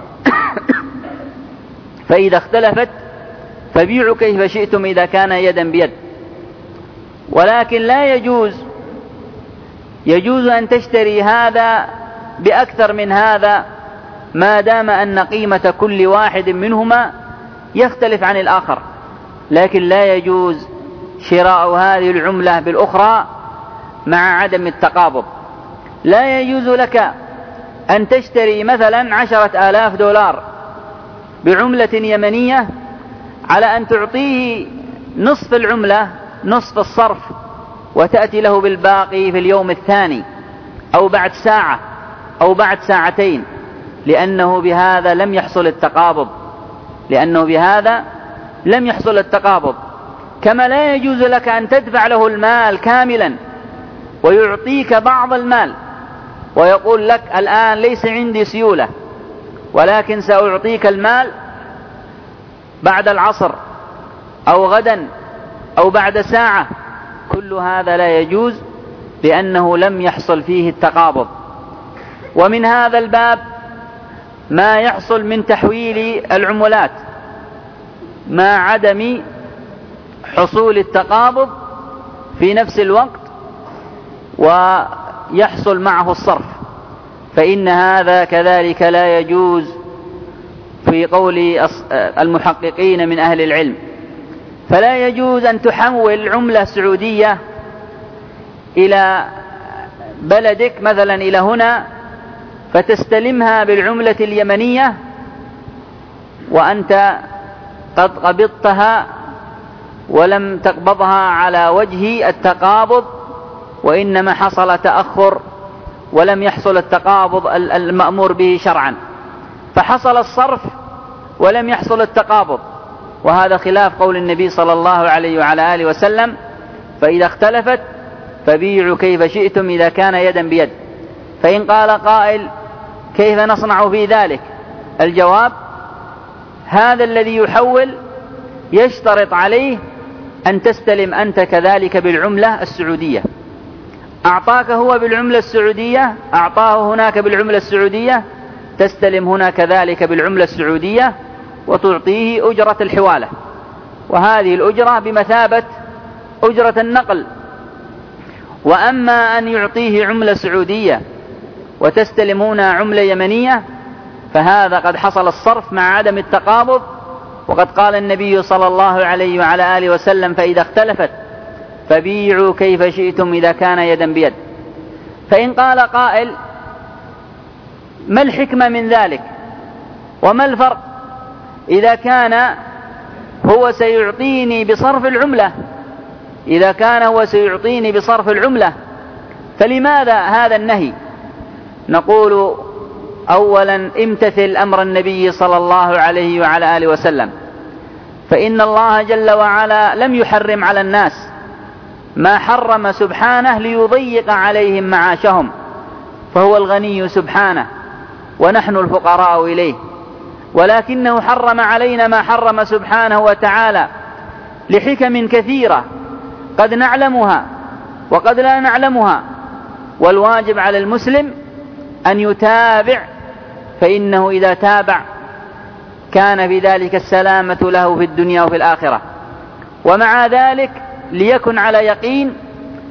فإذا اختلفت فبيعوا كيف شئتم إذا كان يدا بيد. ولكن لا يجوز يجوز أن تشتري هذا بأكثر من هذا ما دام أن قيمة كل واحد منهما يختلف عن الآخر، لكن لا يجوز شراء هذه العملة بالأخرى مع عدم التقابض. لا يجوز لك أن تشتري مثلا عشرة آلاف دولار بعملة يمنية على أن تعطيه نصف العملة، نصف الصرف، وتأتي له بالباقي في اليوم الثاني أو بعد ساعة أو بعد ساعتين، لأنه بهذا لم يحصل التقابض لأنه بهذا لم يحصل التقابض. كما لا يجوز لك أن تدفع له المال كاملا ويعطيك بعض المال ويقول لك: الآن ليس عندي سيولة، ولكن سأعطيك المال بعد العصر أو غدا أو بعد ساعة. كل هذا لا يجوز، لأنه لم يحصل فيه التقابض. ومن هذا الباب ما يحصل من تحويل العملات مع عدم حصول التقابض في نفس الوقت ويحصل معه الصرف، فإن هذا كذلك لا يجوز في قول المحققين من أهل العلم. فلا يجوز أن تحول عملة سعودية إلى بلدك مثلا إلى هنا فتستلمها بالعملة اليمنية وأنت قد قبضتها ولم تقبضها على وجه التقابض، وإنما حصل تأخر ولم يحصل التقابض المأمور به شرعا، فحصل الصرف ولم يحصل التقابض. وهذا خلاف قول النبي صلى الله عليه وعلى آله وسلم: فإذا اختلفت فبيعوا كيف شئتم إذا كان يدا بيد. فإن قال قائل: كيف نصنع في ذلك؟ الجواب: هذا الذي يحول يشترط عليه أن تستلم أنت كذلك بالعملة السعودية. أعطاك هو بالعملة السعودية، أعطاه هناك بالعملة السعودية، تستلم هنا كذلك بالعملة السعودية وتعطيه أجرة الحوالة، وهذه الأجرة بمثابة أجرة النقل. وأما أن يعطيه عملة سعودية وتستلمون عملة يمنية فهذا قد حصل الصرف مع عدم التقابض. وقد قال النبي صلى الله عليه وعلى آله وسلم: فإذا اختلفت فبيعوا كيف شئتم إذا كان يدا بيد. فإن قال قائل: ما الحكمة من ذلك؟ وما الفرق إذا كان هو سيعطيني بصرف العملة إذا كان هو سيعطيني بصرف العملة فلماذا هذا النهي؟ نقول: أولا امتثل أمر النبي صلى الله عليه وعلى آله وسلم، فإن الله جل وعلا لم يحرم على الناس ما حرم سبحانه ليضيق عليهم معاشهم، فهو الغني سبحانه ونحن الفقراء إليه، ولكنه حرم علينا ما حرم سبحانه وتعالى لحكم كثيرة قد نعلمها وقد لا نعلمها. والواجب على المسلم أن يتابع، فإنه إذا تابع كان بذلك السلامة له في الدنيا وفي الآخرة. ومع ذلك ليكن على يقين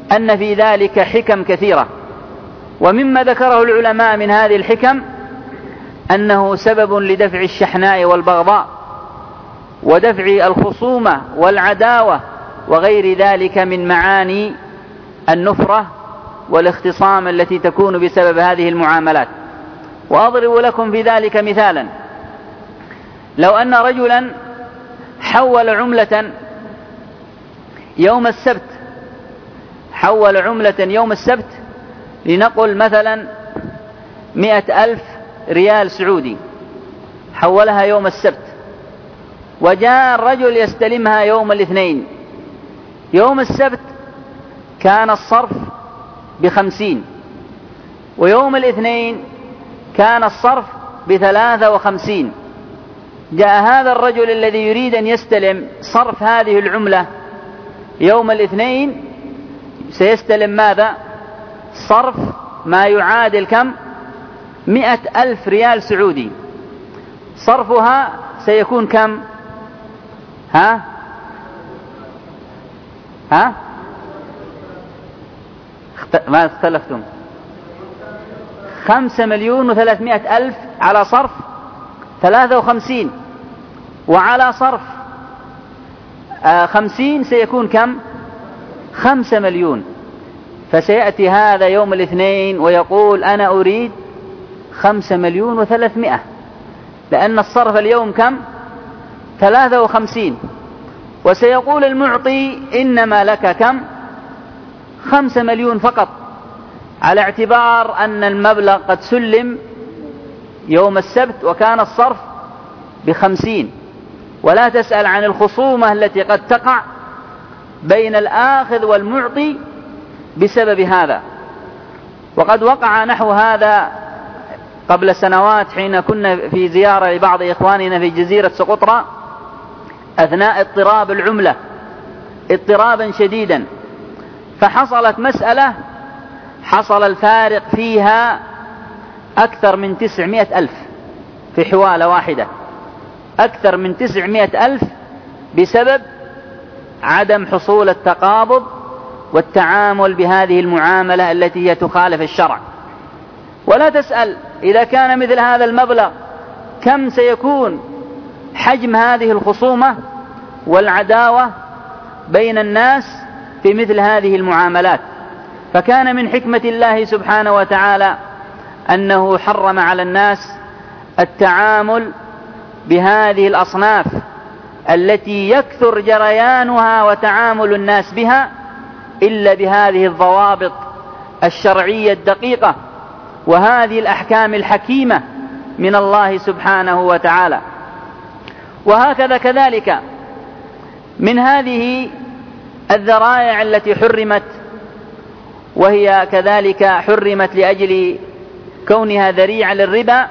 أن في ذلك حكم كثيرة، ومما ذكره العلماء من هذه الحكم أنه سبب لدفع الشحناء والبغضاء ودفع الخصومة والعداوة وغير ذلك من معاني النفرة والاختصام التي تكون بسبب هذه المعاملات. وأضرب لكم في ذلك مثالا: لو أن رجلا حول عملة يوم السبت حول عملة يوم السبت لنقل مثلا مئة ألف ريال سعودي، حولها يوم السبت، وجاء الرجل يستلمها يوم الاثنين. يوم السبت كان الصرف بخمسين، ويوم الاثنين كان الصرف بثلاثة وخمسين. جاء هذا الرجل الذي يريد أن يستلم صرف هذه العملة يوم الاثنين سيستلم ماذا؟ صرف ما يعادل كم؟ مئة ألف ريال سعودي. صرفها سيكون كم؟ ها؟ ها؟ ما اختلفتم؟ خمسة مليون وثلاثمائة ألف على صرف ثلاثة وخمسين، وعلى صرف آه خمسين سيكون كم؟ خمسة مليون. فسيأتي هذا يوم الاثنين ويقول أنا أريد خمسة مليون وثلاثمائة، لأن الصرف اليوم كم؟ ثلاثة وخمسين. وسيقول المعطي إنما لك كم؟ خمسة مليون فقط، على اعتبار أن المبلغ قد سلم يوم السبت وكان الصرف بخمسين. ولا تسأل عن الخصومة التي قد تقع بين الآخذ والمعطي بسبب هذا. وقد وقع نحو هذا قبل سنوات حين كنا في زيارة لبعض إخواننا في جزيرة سقطرى أثناء اضطراب العملة اضطرابا شديدا، فحصلت مسألة حصل الفارق فيها أكثر من تسعمائة ألف في حوالة واحدة، أكثر من تسعمائة ألف بسبب عدم حصول التقابض والتعامل بهذه المعاملة التي هي تخالف الشرع. ولا تسأل إذا كان مثل هذا المبلغ كم سيكون حجم هذه الخصومة والعداوة بين الناس في مثل هذه المعاملات. فكان من حكمة الله سبحانه وتعالى أنه حرم على الناس التعامل بهذه الأصناف التي يكثر جريانها وتعامل الناس بها إلا بهذه الضوابط الشرعية الدقيقة وهذه الأحكام الحكيمة من الله سبحانه وتعالى. وهكذا كذلك من هذه الذرائع التي حرمت، وهي كذلك حرمت لأجل كونها ذريعة للربا،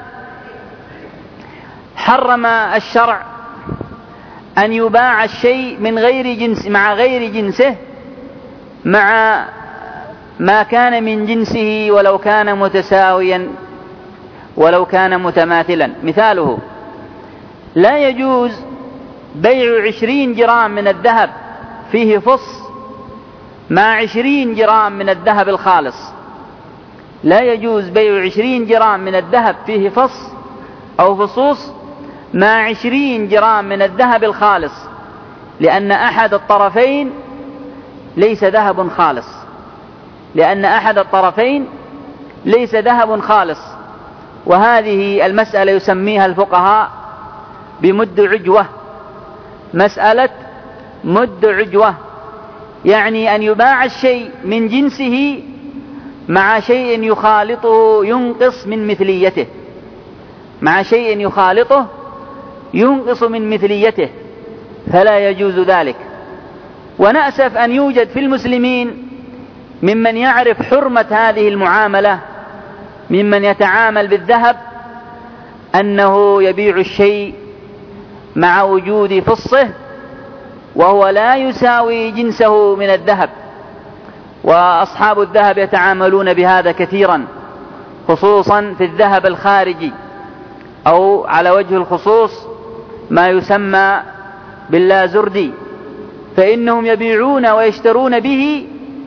حرم الشرع أن يباع الشيء من غير جنس مع غير جنسه مع ما كان من جنسه ولو كان متساويا ولو كان متماثلا. مثاله: لا يجوز بيع عشرين جرام من الذهب فيه فص مع عشرين جرام من الذهب الخالص. لا يجوز بيع عشرين جرام من الذهب فيه فص أو فصوص مع عشرين جرام من الذهب الخالص، لأن أحد الطرفين ليس ذهب خالص لأن أحد الطرفين ليس ذهب خالص. وهذه المسألة يسميها الفقهاء بمد عجوة، مسألة مد عجوة، يعني أن يباع الشيء من جنسه مع شيء يخالطه ينقص من مثليته مع شيء يخالطه ينقص من مثليته، فلا يجوز ذلك. ونأسف أن يوجد في المسلمين ممن يعرف حرمة هذه المعاملة، ممن يتعامل بالذهب، أنه يبيع الشيء مع وجود فصه وهو لا يساوي جنسه من الذهب. وأصحاب الذهب يتعاملون بهذا كثيرا، خصوصا في الذهب الخارجي، أو على وجه الخصوص ما يسمى باللازردي، فإنهم يبيعون ويشترون به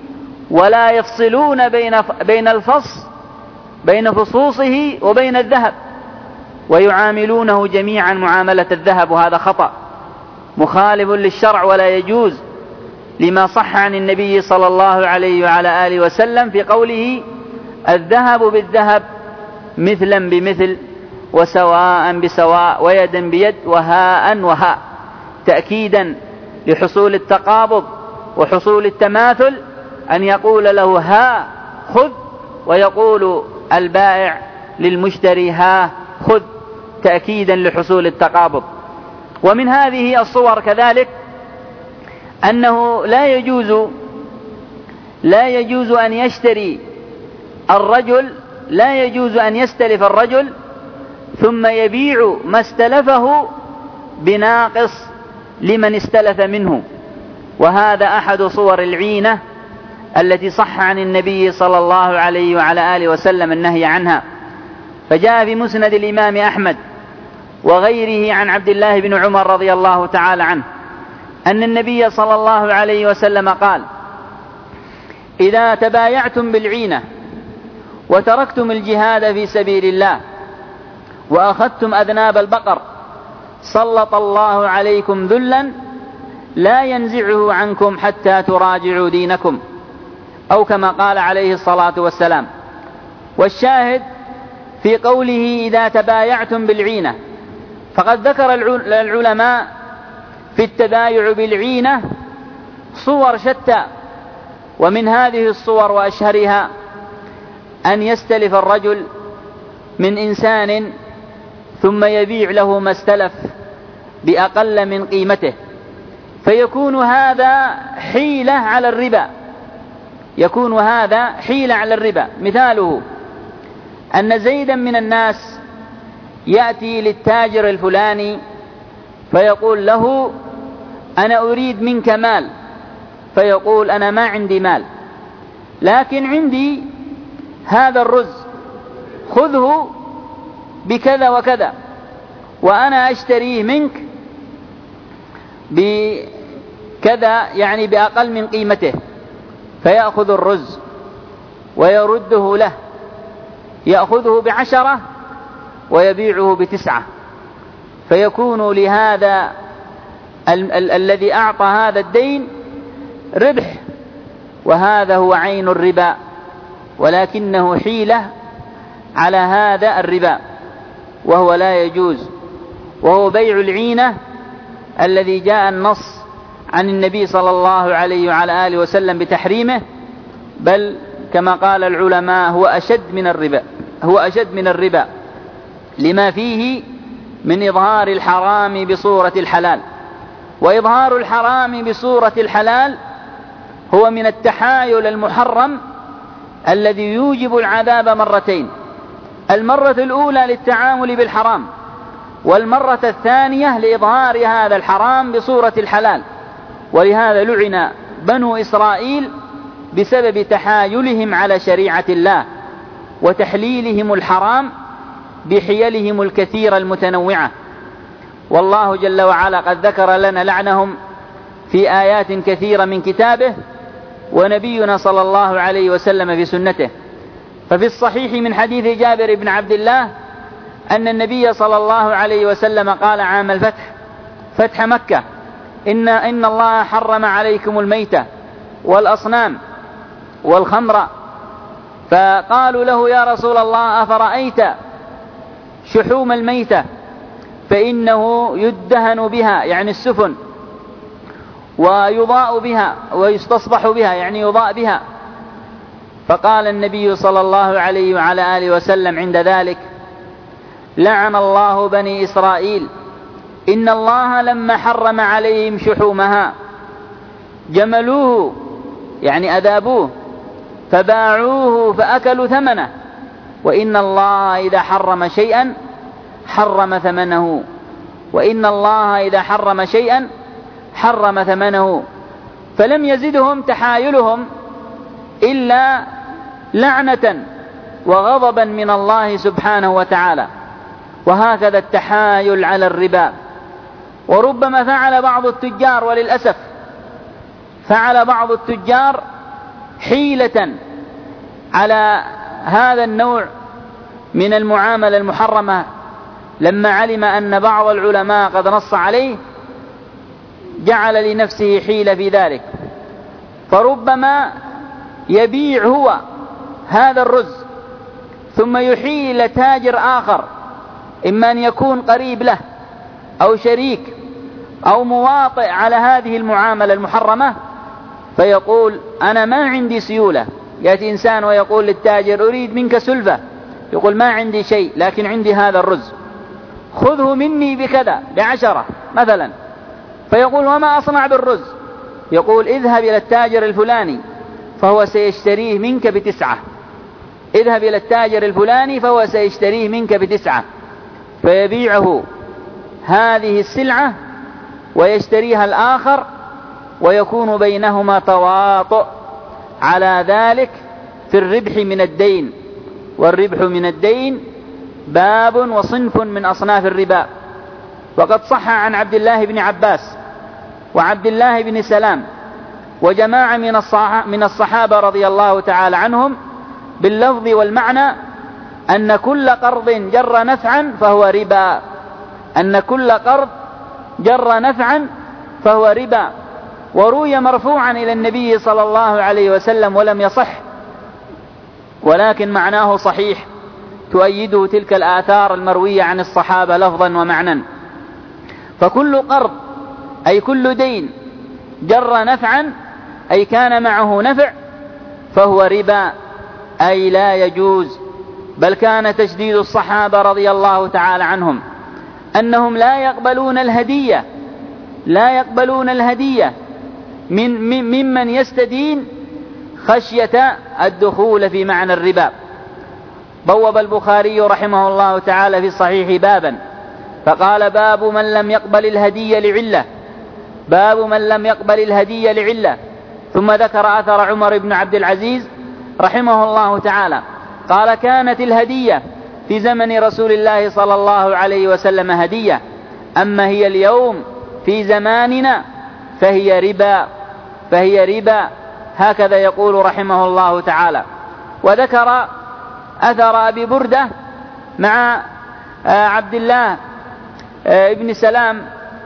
ولا يفصلون بين بين الفص بين فصوصه وبين الذهب، ويعاملونه جميعا معاملة الذهب، وهذا خطأ مخالف للشرع ولا يجوز، لما صح عن النبي صلى الله عليه وعلى آله وسلم في قوله: الذهب بالذهب مثلا بمثل وسواء بسواء ويدا بيد وهاء وهاء، تأكيدا لحصول التقابض وحصول التماثل، أن يقول له ها خذ، ويقول البائع للمشتري ها خذ، تأكيدا لحصول التقابض. ومن هذه الصور كذلك أنه لا يجوز لا يجوز أن يشتري الرجل لا يجوز أن يستلف الرجل ثم يبيع ما استلفه بناقص لمن استلف منه، وهذا أحد صور العينة التي صح عن النبي صلى الله عليه وعلى آله وسلم النهي عنها. فجاء في مسند الإمام أحمد وغيره عن عبد الله بن عمر رضي الله تعالى عنه أن النبي صلى الله عليه وسلم قال: إذا تبايعتم بالعينة وتركتم الجهاد في سبيل الله وأخذتم أذناب البقر سلط الله عليكم ذلا لا ينزعه عنكم حتى تراجعوا دينكم، أو كما قال عليه الصلاة والسلام. والشاهد في قوله: إذا تبايعتم بالعينة، فقد ذكر العلماء في التبايع بالعينة صور شتى، ومن هذه الصور وأشهرها أن يستلف الرجل من إنسان ثم يبيع له ما استلف بأقل من قيمته، فيكون هذا حيلة على الربا يكون هذا حيلة على الربا. مثاله أن زيدا من الناس يأتي للتاجر الفلاني فيقول له: أنا أريد منك مال، فيقول: أنا ما عندي مال، لكن عندي هذا الرز، خذه بكذا وكذا، وأنا أشتريه منك بكذا، يعني بأقل من قيمته. فيأخذ الرز ويرده له، يأخذه بعشرة ويبيعه بتسعة، فيكون لهذا ال- ال- الذي أعطى هذا الدين ربح، وهذا هو عين الربا، ولكنه حيلة على هذا الربا، وهو لا يجوز، وهو بيع العينة الذي جاء النص عن النبي صلى الله عليه وعلى آله وسلم بتحريمه، بل كما قال العلماء هو أشد من الربا هو أشد من الربا لما فيه من إظهار الحرام بصورة الحلال. وإظهار الحرام بصورة الحلال هو من التحايل المحرم الذي يوجب العذاب مرتين: المرة الأولى للتعامل بالحرام، والمرة الثانية لإظهار هذا الحرام بصورة الحلال. ولهذا لعن بنو إسرائيل بسبب تحايلهم على شريعة الله وتحليلهم الحرام بحيلهم الكثيرة المتنوعة. والله جل وعلا قد ذكر لنا لعنهم في آيات كثيرة من كتابه، ونبينا صلى الله عليه وسلم في سنته. ففي الصحيح من حديث جابر بن عبد الله أن النبي صلى الله عليه وسلم قال عام الفتح، فتح مكة: إن, إن الله حرم عليكم الميتة والأصنام والخمر. فقالوا له: يا رسول الله، أفرأيت شحوم الميتة فإنه يدهن بها، يعني السفن، ويضاء بها ويستصبح بها، يعني يضاء بها. فقال النبي صلى الله عليه وعلى آله وسلم عند ذلك: لعن الله بني إسرائيل، إن الله لما حرم عليهم شحومها جملوه، يعني أذابوه، فباعوه فأكلوا ثمنه، وإن الله إذا حرم شيئا حرم ثمنه وإن الله إذا حرم شيئا حرم ثمنه. فلم يزدهم تحايلهم إلا لعنة وغضبا من الله سبحانه وتعالى. وهكذا التحايل على الربا. وربما فعل بعض التجار، وللأسف فعل بعض التجار حيلة على هذا النوع من المعاملة المحرمة لما علم أن بعض العلماء قد نص عليه، جعل لنفسه حيلة في ذلك، فربما يبيع هو هذا الرز ثم يحيل تاجر آخر، إما أن يكون قريب له أو شريك أو مواطئ على هذه المعاملة المحرمة، فيقول أنا ما عندي سيولة. يأتي إنسان ويقول للتاجر أريد منك سلفة، يقول ما عندي شيء لكن عندي هذا الرز، خذه مني بكذا بعشرة مثلا. فيقول وما أصنع بالرز؟ يقول اذهب إلى التاجر الفلاني فهو سيشتريه منك بتسعة، اذهب إلى التاجر الفلاني فهو سيشتريه منك بتسعة، فيبيعه هذه السلعة ويشتريها الآخر، ويكون بينهما تواطؤ على ذلك في الربح من الدين. والربح من الدين باب وصنف من أصناف الربا. وقد صح عن عبد الله بن عباس وعبد الله بن سلام وجماعة من الصحابة رضي الله تعالى عنهم باللفظ والمعنى أن كل قرض جر نفعا فهو ربا، أن كل قرض جر نفعا فهو ربا. وروي مرفوعا إلى النبي صلى الله عليه وسلم ولم يصح، ولكن معناه صحيح تؤيده تلك الآثار المروية عن الصحابة لفظا ومعنى. فكل قرض أي كل دين جر نفعا أي كان معه نفع فهو ربا، أي لا يجوز. بل كان تشديد الصحابة رضي الله تعالى عنهم أنهم لا يقبلون الهدية لا يقبلون الهدية من ممن يستدين خشية الدخول في معنى الربا. بوب البخاري رحمه الله تعالى في صحيح بابا فقال باب من لم يقبل الهدية لعلة، باب من لم يقبل الهدية لعلة. ثم ذكر أثر عمر بن عبد العزيز رحمه الله تعالى قال كانت الهدية في زمن رسول الله صلى الله عليه وسلم هدية، أما هي اليوم في زماننا فهي ربا فهي ربا هكذا يقول رحمه الله تعالى. وذكر أثر أبي بردة مع عبد الله ابن سلام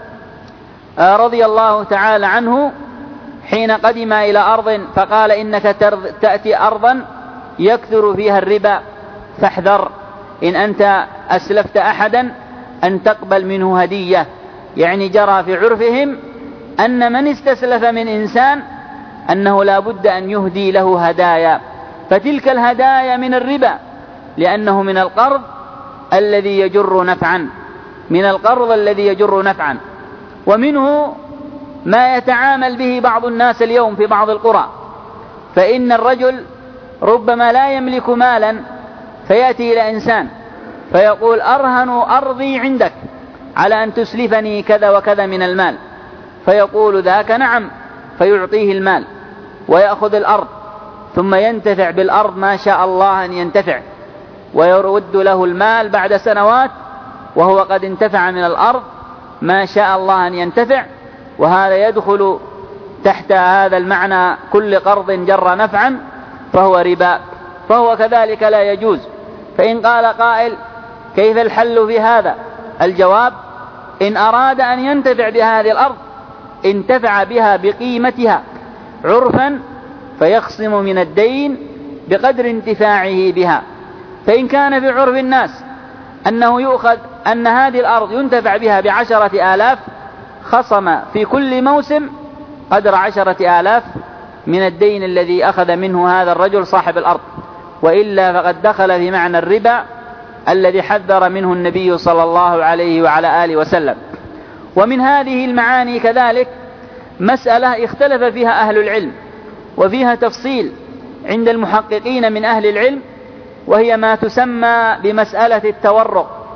رضي الله تعالى عنه حين قدم إلى أرض فقال إنك تأتي أرضا يكثر فيها الربا فاحذر إن أنت أسلفت أحدا أن تقبل منه هدية. يعني جرى في عرفهم أن من استسلف من إنسان أنه لا بد أن يهدي له هدايا، فتلك الهدايا من الربا لأنه من القرض الذي يجر نفعا من القرض الذي يجر نفعا. ومنه ما يتعامل به بعض الناس اليوم في بعض القرى، فإن الرجل ربما لا يملك مالا فيأتي إلى إنسان فيقول أرهن أرضي عندك على أن تسلفني كذا وكذا من المال، فيقول ذاك نعم، فيعطيه المال ويأخذ الأرض ثم ينتفع بالأرض ما شاء الله أن ينتفع، ويرد له المال بعد سنوات وهو قد انتفع من الأرض ما شاء الله أن ينتفع. وهذا يدخل تحت هذا المعنى كل قرض جر نفعا فهو ربا، فهو كذلك لا يجوز. فإن قال قائل كيف الحل في هذا؟ الجواب إن أراد أن ينتفع بهذه الأرض انتفع بها بقيمتها عرفا فيخصم من الدين بقدر انتفاعه بها. فإن كان في عرف الناس أنه يؤخذ أن هذه الأرض ينتفع بها بعشرة آلاف خصم في كل موسم قدر عشرة آلاف من الدين الذي أخذ منه هذا الرجل صاحب الأرض، وإلا فقد دخل في معنى الربا الذي حذر منه النبي صلى الله عليه وعلى آله وسلم. ومن هذه المعاني كذلك مسألة اختلف فيها أهل العلم وفيها تفصيل عند المحققين من أهل العلم، وهي ما تسمى بمسألة التورق،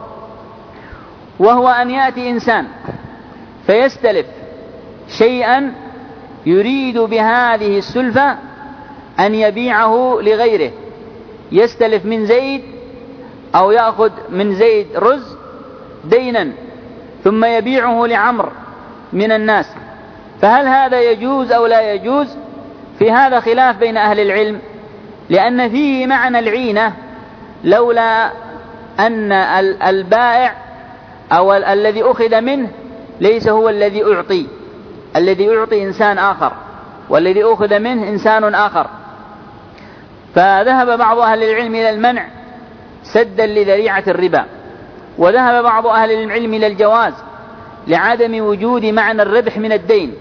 وهو أن يأتي إنسان فيستلف شيئا يريد بهذه السلفة أن يبيعه لغيره، يستلف من زيد أو يأخذ من زيد رز دينا ثم يبيعه لعمر من الناس، فهل هذا يجوز أو لا يجوز؟ في هذا خلاف بين أهل العلم، لأن فيه معنى العينة، لولا أن البائع أو الذي أخذ منه ليس هو الذي أعطي، الذي أعطي إنسان آخر، والذي أخذ منه إنسان آخر. فذهب بعض أهل العلم إلى المنع سدا لذريعة الربا، وذهب بعض أهل العلم إلى الجواز لعدم وجود معنى الربح من الدين.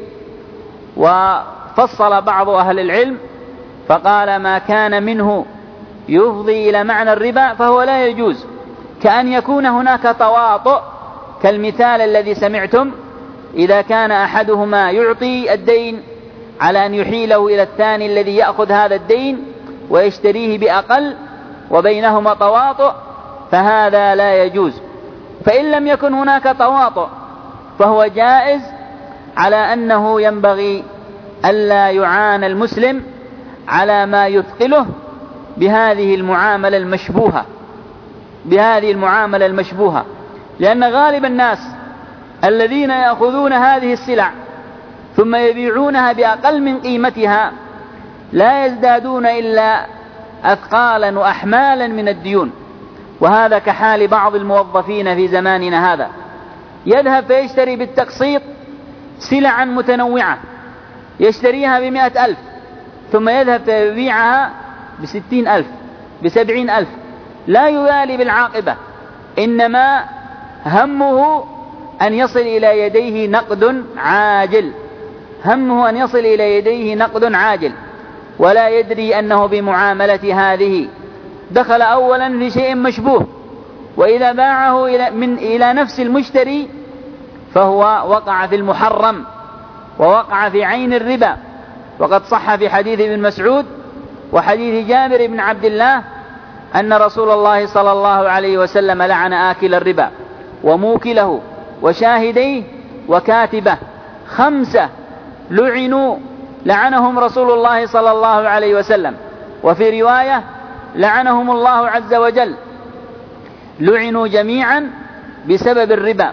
وفصل بعض أهل العلم فقال ما كان منه يفضي إلى معنى الربا فهو لا يجوز، كأن يكون هناك تواطؤ، كالمثال الذي سمعتم إذا كان أحدهما يعطي الدين على أن يحيله إلى الثاني الذي يأخذ هذا الدين ويشتريه بأقل وبينهما تواطؤ، فهذا لا يجوز. فإن لم يكن هناك تواطؤ فهو جائز، على أنه ينبغي ألا يعان المسلم على ما يثقله بهذه المعاملة المشبوهة بهذه المعاملة المشبوهة لأن غالب الناس الذين يأخذون هذه السلع ثم يبيعونها بأقل من قيمتها لا يزدادون إلا أثقالا وأحمالا من الديون. وهذا كحال بعض الموظفين في زماننا هذا، يذهب فيشتري بالتقسيط سلعا متنوعة، يشتريها بمئة ألف ثم يذهب فيبيعها بستين ألف بسبعين ألف، لا يبالي بالعاقبة، إنما همه أن يصل إلى يديه نقد عاجل همه أن يصل إلى يديه نقد عاجل ولا يدري أنه بمعاملة هذه دخل أولا في شيء مشبوه، وإذا باعه إلى, من إلى نفس المشتري فهو وقع في المحرم ووقع في عين الربا. وقد صح في حديث ابن مسعود وحديث جابر بن عبد الله أن رسول الله صلى الله عليه وسلم لعن آكل الربا وموكله وشاهديه وكاتبه، خمسة لعنوا لعنهم رسول الله صلى الله عليه وسلم، وفي رواية لعنهم الله عز وجل، لعنوا جميعا بسبب الربا،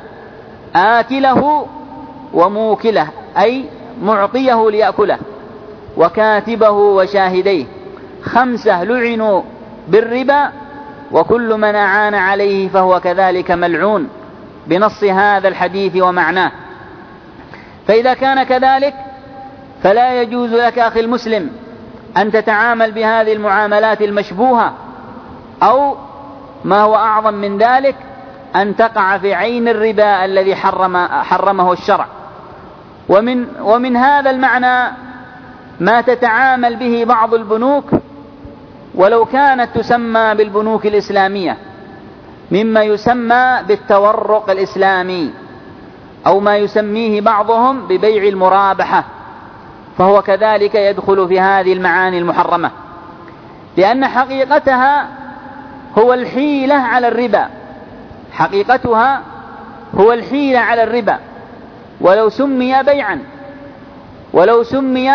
آكله وموكله أي معطيه ليأكله، وكاتبه وشاهديه، خمسة لعنوا بالربا، وكل من أعان عليه فهو كذلك ملعون بنص هذا الحديث ومعناه. فإذا كان كذلك فلا يجوز لك أخي المسلم أن تتعامل بهذه المعاملات المشبوهة، أو ما هو أعظم من ذلك أن تقع في عين الربا الذي حرم حرمه الشرع. ومن, ومن هذا المعنى ما تتعامل به بعض البنوك ولو كانت تسمى بالبنوك الإسلامية، مما يسمى بالتورق الإسلامي، أو ما يسميه بعضهم ببيع المرابحة، فهو كذلك يدخل في هذه المعاني المحرمة، لأن حقيقتها هو الحيلة على الربا حقيقتها هو الحيلة على الربا، ولو سمي بيعا ولو سمي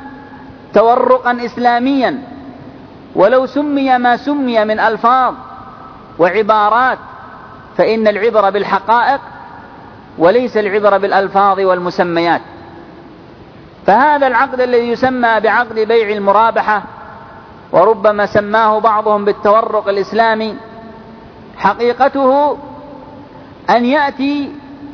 تورقا إسلاميا ولو سمي ما سمي من ألفاظ وعبارات، فإن العبرة بالحقائق وليس العبرة بالألفاظ والمسميات. فهذا العقد الذي يسمى بعقد بيع المرابحة، وربما سماه بعضهم بالتورق الإسلامي، حقيقته أن يأتي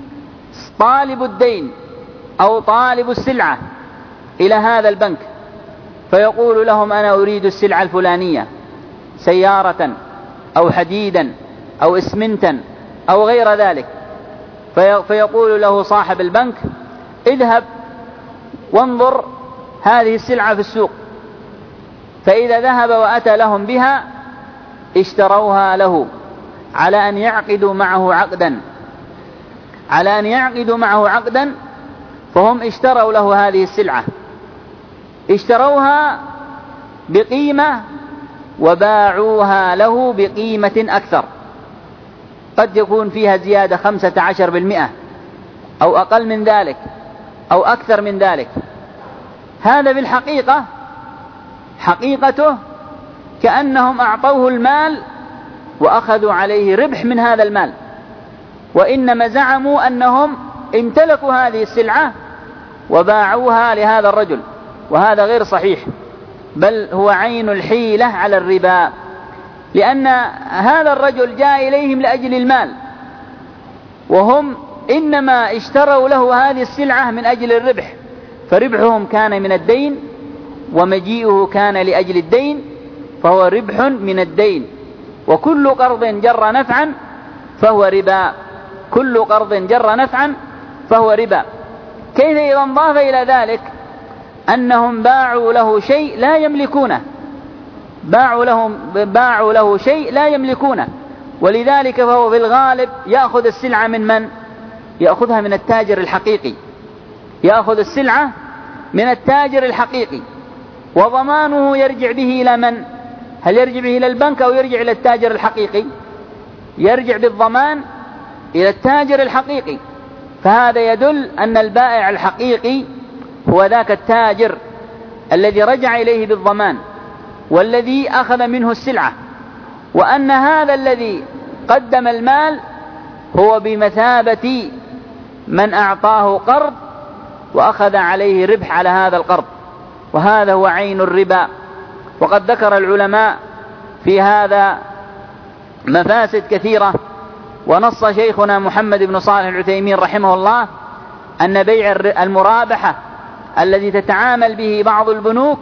طالب الدين أو طالب السلعة إلى هذا البنك فيقول لهم أنا أريد السلعة الفلانية، سيارة أو حديدا أو إسمنتا أو غير ذلك، فيقول له صاحب البنك اذهب وانظر هذه السلعة في السوق، فإذا ذهب وأتى لهم بها اشتروها له على أن يعقدوا معه عقدا على أن يعقدوا معه عقدا فهم اشتروا له هذه السلعة، اشتروها بقيمة وباعوها له بقيمة أكثر، قد يكون فيها زيادة خمسة عشر بالمئة أو أقل من ذلك أو أكثر من ذلك. هذا بالحقيقة حقيقته كأنهم أعطوه المال وأخذوا عليه ربح من هذا المال، وإنما زعموا أنهم امتلكوا هذه السلعة وباعوها لهذا الرجل، وهذا غير صحيح، بل هو عين الحيلة على الربا، لأن هذا الرجل جاء إليهم لأجل المال، وهم إنما اشتروا له هذه السلعة من أجل الربح، فربحهم كان من الدين، ومجيئه كان لأجل الدين، فهو ربح من الدين. وكل قرض جر نفعا فهو ربا، كل قرض جر نفعا فهو ربا. كيف إذا انضاف إلى ذلك أنهم باعوا له شيء لا يملكونه، باعوا لهم باعوا له شيء لا يملكونه، ولذلك فهو في الغالب يأخذ السلعة من من؟ يأخذها من التاجر الحقيقي، يأخذ السلعة من التاجر الحقيقي، وضمانه يرجع به إلى من؟ هل يرجع به إلى البنك أو يرجع إلى التاجر الحقيقي؟ يرجع بالضمان إلى التاجر الحقيقي. فهذا يدل أن البائع الحقيقي هو ذاك التاجر الذي رجع إليه بالضمان، والذي أخذ منه السلعة، وأن هذا الذي قدم المال هو بمثابة من أعطاه قرض وأخذ عليه ربح على هذا القرض، وهذا هو عين الربا. وقد ذكر العلماء في هذا مفاسد كثيرة، ونص شيخنا محمد بن صالح العثيمين رحمه الله أن بيع المرابحة الذي تتعامل به بعض البنوك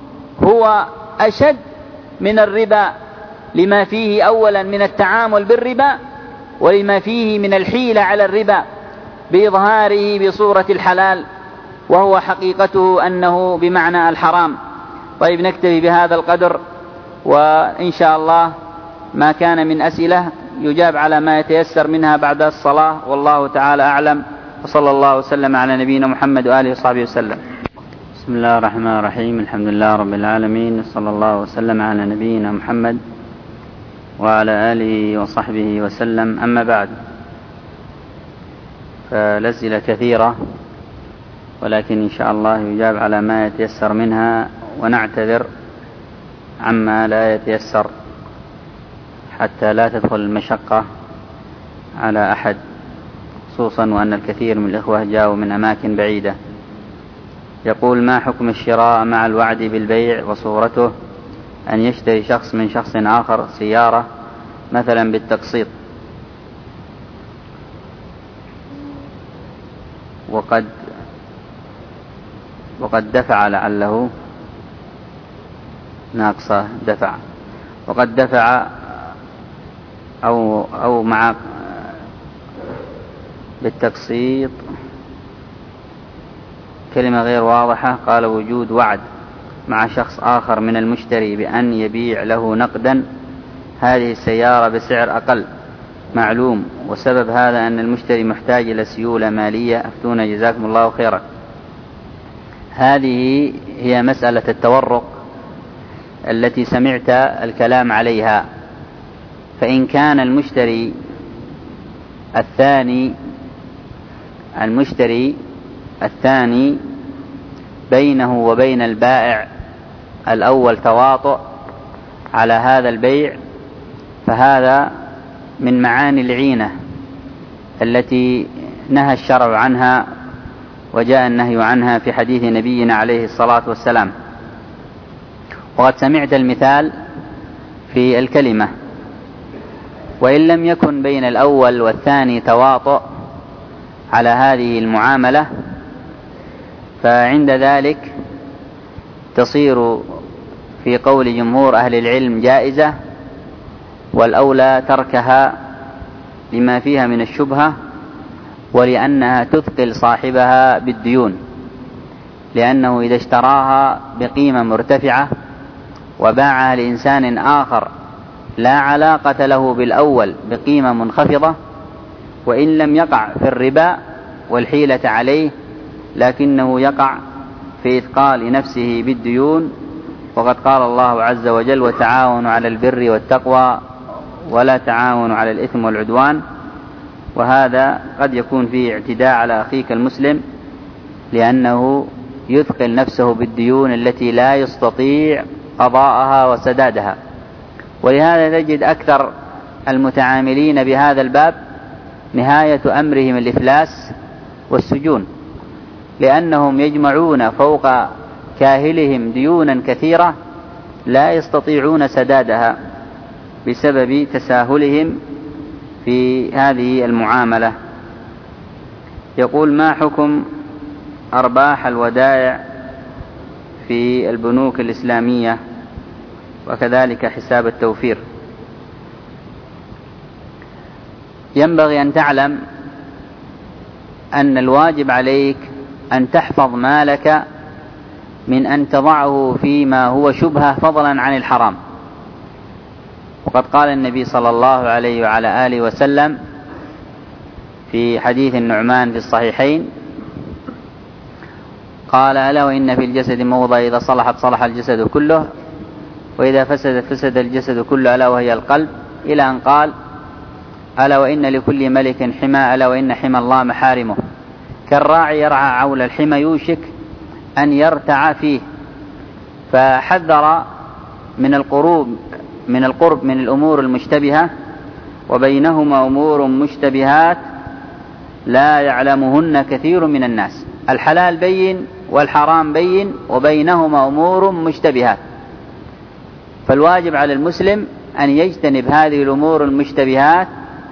هو أشد من الربا، لما فيه أولا من التعامل بالربا، ولما فيه من الحيلة على الربا بإظهاره بصورة الحلال، وهو حقيقته أنه بمعنى الحرام. طيب، نكتفي بهذا القدر، وإن شاء الله ما كان من أسئلة يجاب على ما يتيسر منها بعد الصلاة، والله تعالى أعلم، وصلى الله وسلم على نبينا محمد وآله وصحبه وسلم. بسم الله الرحمن الرحيم، الحمد لله رب العالمين، صلى الله وسلم على نبينا محمد وعلى آله وصحبه وسلم. أما بعد، فالأسئلة كثيرة، ولكن إن شاء الله يجاب على ما يتيسر منها، ونعتذر عما لا يتيسر حتى لا تدخل المشقة على أحد، خصوصا وأن الكثير من الإخوة جاءوا من أماكن بعيدة. يقول: ما حكم الشراء مع الوعد بالبيع، وصورته أن يشتري شخص من شخص آخر سيارة مثلا بالتقسيط، وقد وقد دفع لعله ناقصة دفع وقد دفع أو أو مع بالتقسيط كلمة غير واضحة. قال: وجود وعد مع شخص آخر من المشتري بأن يبيع له نقدا هذه السيارة بسعر أقل معلوم، وسبب هذا أن المشتري محتاج إلى سيولة مالية. أفتونا جزاكم الله خيرا. هذه هي مسألة التورق التي سمعت الكلام عليها. فإن كان المشتري الثاني المشتري الثاني بينه وبين البائع الأول تواطؤ على هذا البيع، فهذا من معاني العينة التي نهى الشرع عنها، وجاء النهي عنها في حديث نبينا عليه الصلاة والسلام. وقد سمعت المثال في الكلمة. وإن لم يكن بين الأول والثاني تواطؤ على هذه المعاملة، فعند ذلك تصير في قول جمهور أهل العلم جائزة، والأولى تركها لما فيها من الشبهة، ولأنها تثقل صاحبها بالديون، لأنه إذا اشتراها بقيمة مرتفعة وباعها لإنسان آخر لا علاقة له بالأول بقيمة منخفضة، وإن لم يقع في الربا والحيلة عليه، لكنه يقع في إثقال نفسه بالديون. وقد قال الله عز وجل: وتعاونوا على البر والتقوى ولا تعاونوا على الإثم والعدوان. وهذا قد يكون فيه اعتداء على أخيك المسلم، لأنه يثقل نفسه بالديون التي لا يستطيع قضاءها وسدادها. ولهذا تجد أكثر المتعاملين بهذا الباب نهاية أمرهم الإفلاس والسجون، لأنهم يجمعون فوق كاهلهم ديونا كثيرة لا يستطيعون سدادها بسبب تساهلهم في هذه المعاملة. يقول: ما حكم أرباح الودائع في البنوك الإسلامية وكذلك حساب التوفير؟ ينبغي أن تعلم أن الواجب عليك أن تحفظ مالك من أن تضعه فيما هو شبهة فضلا عن الحرام. وقد قال النبي صلى الله عليه وعلى آله وسلم في حديث النعمان في الصحيحين قال: ألا وإن في الجسد موضع إذا صلحت صلح الجسد كله وإذا فسدت فسد الجسد كله ألا وهي القلب، إلى أن قال: ألا وإن لكل ملك حمى ألا وإن حمى الله محارمه، كالراعي يرعى حول الحمى يوشك أن يرتع فيه. فحذر من القرب من القرب من الأمور المشتبهة، وبينهما أمور مشتبهات لا يعلمهن كثير من الناس. الحلال بين والحرام بين وبينهما أمور مشتبهات، فالواجب على المسلم أن يجتنب هذه الأمور المشتبهات،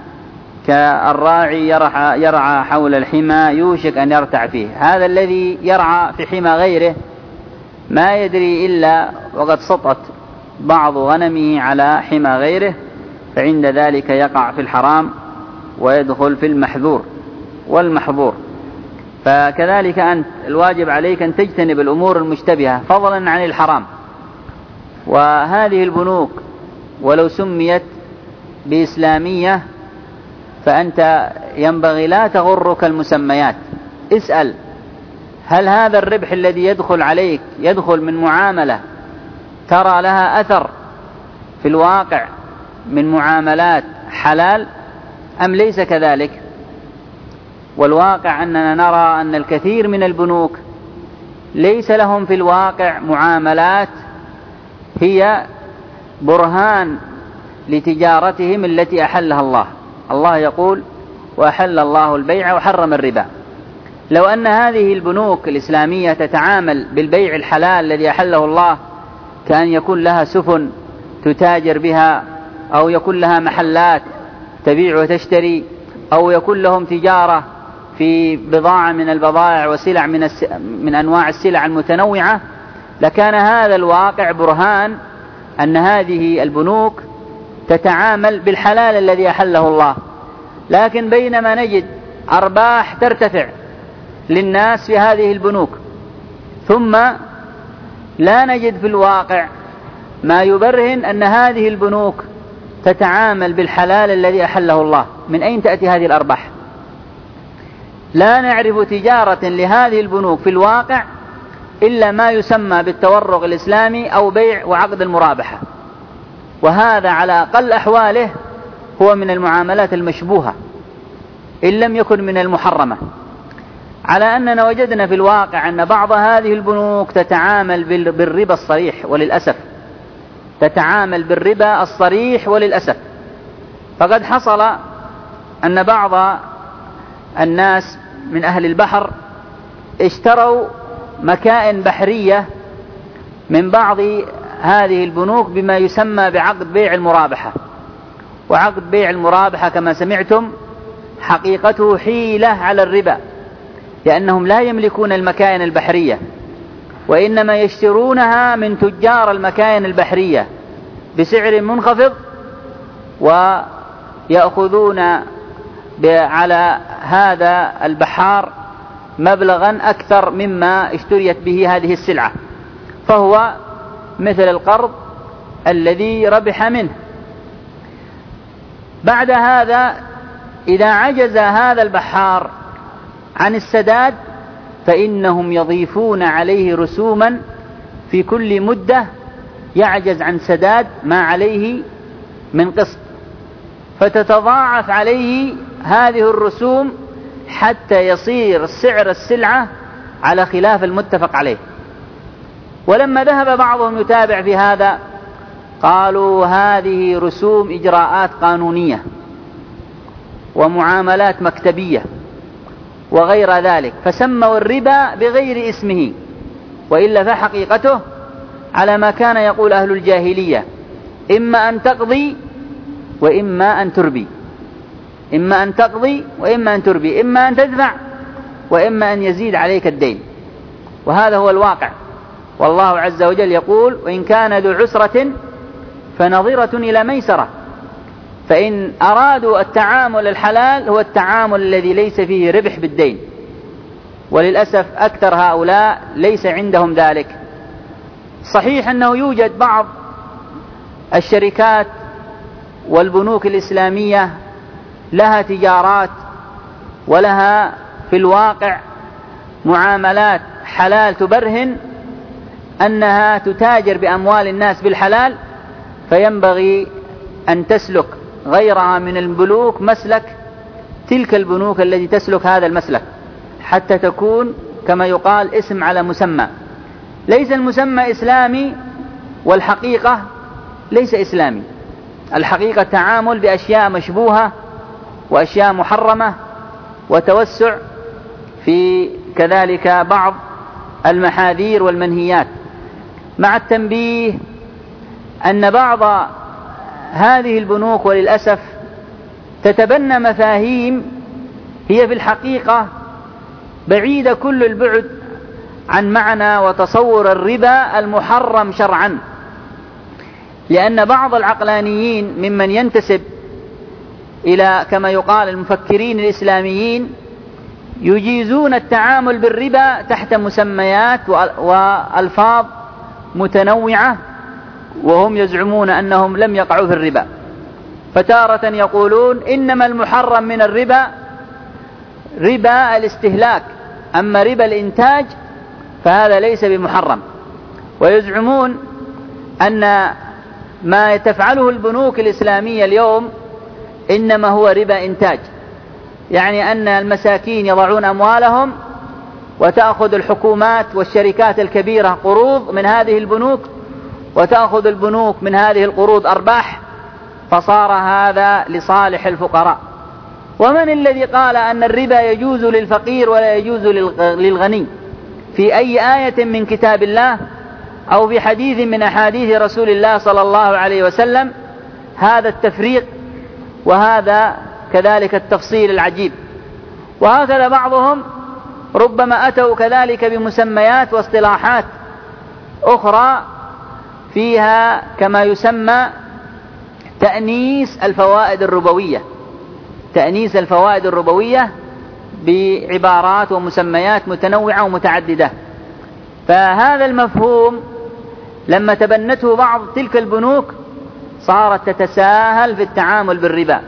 كالراعي يرعى, يرعى حول الحمى يوشك أن يرتع فيه. هذا الذي يرعى في حمى غيره ما يدري إلا وقد سطت بعض غنمه على حمى غيره، فعند ذلك يقع في الحرام ويدخل في المحذور والمحظور. فكذلك أنت الواجب عليك أن تجتنب الأمور المشتبهة فضلا عن الحرام. وهذه البنوك ولو سميت بإسلامية فأنت ينبغي لا تغرك المسميات. اسأل: هل هذا الربح الذي يدخل عليك يدخل من معاملة ترى لها أثر في الواقع من معاملات حلال أم ليس كذلك؟ والواقع أننا نرى أن الكثير من البنوك ليس لهم في الواقع معاملات هي برهان لتجارتهم التي أحلها الله. الله يقول: وأحل الله البيع وحرم الربا. لو أن هذه البنوك الإسلامية تتعامل بالبيع الحلال الذي أحله الله، كأن يكون لها سفن تتاجر بها، أو يكون لها محلات تبيع وتشتري، أو يكون لهم تجارة في بضاعة من البضائع وسلع من, الس... من أنواع السلع المتنوعة، لكان هذا الواقع برهان أن هذه البنوك تتعامل بالحلال الذي أحله الله. لكن بينما نجد أرباح ترتفع للناس في هذه البنوك، ثم لا نجد في الواقع ما يبرهن أن هذه البنوك تتعامل بالحلال الذي أحله الله، من أين تأتي هذه الأرباح؟ لا نعرف تجارة لهذه البنوك في الواقع إلا ما يسمى بالتورق الإسلامي أو بيع وعقد المرابحة، وهذا على أقل أحواله هو من المعاملات المشبوهة إن لم يكن من المحرمة. على أننا وجدنا في الواقع أن بعض هذه البنوك تتعامل بالربا الصريح، وللأسف تتعامل بالربا الصريح وللأسف. فقد حصل أن بعض الناس من أهل البحر اشتروا مكائن بحرية من بعض هذه البنوك بما يسمى بعقد بيع المرابحة. وعقد بيع المرابحة كما سمعتم حقيقته حيلة على الربا، لأنهم لا يملكون المكائن البحرية، وإنما يشترونها من تجار المكائن البحرية بسعر منخفض، ويأخذون على هذا البحار مبلغا أكثر مما اشتريت به هذه السلعة، فهو مثل القرض الذي ربح منه. بعد هذا إذا عجز هذا البحار عن السداد فإنهم يضيفون عليه رسوما في كل مدة يعجز عن سداد ما عليه من قسط، فتتضاعف عليه هذه الرسوم حتى يصير سعر السلعة على خلاف المتفق عليه. ولما ذهب بعضهم يتابع في هذا قالوا هذه رسوم إجراءات قانونية ومعاملات مكتبية وغير ذلك، فسموا الربا بغير اسمه، وإلا فحقيقته على ما كان يقول أهل الجاهلية: إما أن تقضي وإما أن تربي، إما أن تقضي وإما أن تربي، إما أن تدفع وإما أن يزيد عليك الدين. وهذا هو الواقع. والله عز وجل يقول: وإن كان ذو عسرة فنظرة إلى ميسرة. فإن أرادوا التعامل الحلال هو التعامل الذي ليس فيه ربح بالدين، وللأسف أكثر هؤلاء ليس عندهم ذلك. صحيح أنه يوجد بعض الشركات والبنوك الإسلامية لها تجارات ولها في الواقع معاملات حلال تبرهن أنها تتاجر بأموال الناس بالحلال، فينبغي أن تسلك غيرها من البنوك مسلك تلك البنوك التي تسلك هذا المسلك، حتى تكون كما يقال اسم على مسمى. ليس المسمى إسلامي والحقيقة ليس إسلامي. الحقيقة تعامل بأشياء مشبوهة وأشياء محرمة وتوسع في كذلك بعض المحاذير والمنهيات، مع التنبيه أن بعض هذه البنوك وللأسف تتبنى مفاهيم هي في الحقيقة بعيدة كل البعد عن معنى وتصور الربا المحرم شرعا. لأن بعض العقلانيين ممن ينتسب إلى كما يقال المفكرين الإسلاميين يجيزون التعامل بالربا تحت مسميات وألفاظ متنوعة، وهم يزعمون أنهم لم يقعوا في الربا. فتارة يقولون إنما المحرم من الربا ربا الاستهلاك، أما ربا الإنتاج فهذا ليس بمحرم. ويزعمون أن ما تفعله البنوك الإسلامية اليوم إنما هو ربا إنتاج، يعني أن المساكين يضعون أموالهم وتأخذ الحكومات والشركات الكبيرة قروض من هذه البنوك، وتأخذ البنوك من هذه القروض أرباح، فصار هذا لصالح الفقراء. ومن الذي قال أن الربا يجوز للفقير ولا يجوز للغني؟ في أي آية من كتاب الله أو في حديث من أحاديث رسول الله صلى الله عليه وسلم هذا التفريق وهذا كذلك التفصيل العجيب؟ وهكذا بعضهم ربما أتوا كذلك بمسميات واصطلاحات أخرى فيها كما يسمى تأنيس الفوائد الربوية، تأنيس الفوائد الربوية بعبارات ومسميات متنوعة ومتعددة. فهذا المفهوم لما تبنته بعض تلك البنوك صارت تتساهل في التعامل بالربا.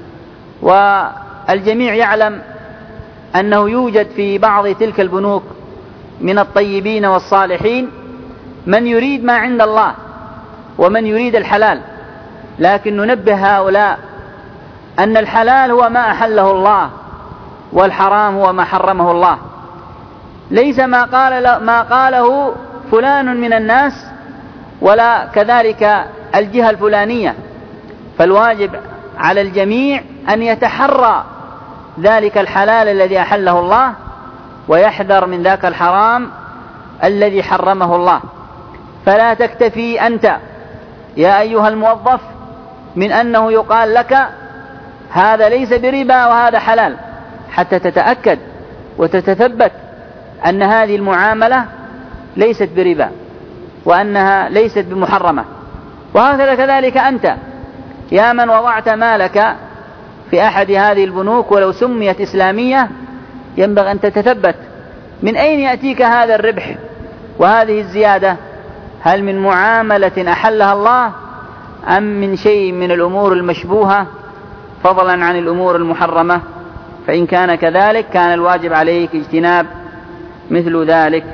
والجميع يعلم أنه يوجد في بعض تلك البنوك من الطيبين والصالحين من يريد ما عند الله ومن يريد الحلال، لكن ننبه هؤلاء أن الحلال هو ما أحله الله والحرام هو ما حرمه الله، ليس ما قال ما قاله فلان من الناس ولا كذلك الجهة الفلانية. فالواجب على الجميع أن يتحرى ذلك الحلال الذي أحله الله ويحذر من ذاك الحرام الذي حرمه الله. فلا تكتفي أنت يا أيها الموظف من أنه يقال لك هذا ليس بربا وهذا حلال، حتى تتأكد وتتثبت أن هذه المعاملة ليست بربا وأنها ليست بمحرمة. وهكذا كذلك أنت يا من وضعت مالك في أحد هذه البنوك ولو سميت إسلامية ينبغي أن تتثبت من أين يأتيك هذا الربح وهذه الزيادة، هل من معاملة أحلها الله أم من شيء من الأمور المشبوهة فضلا عن الأمور المحرمة؟ فإن كان كذلك كان الواجب عليك اجتناب مثل ذلك.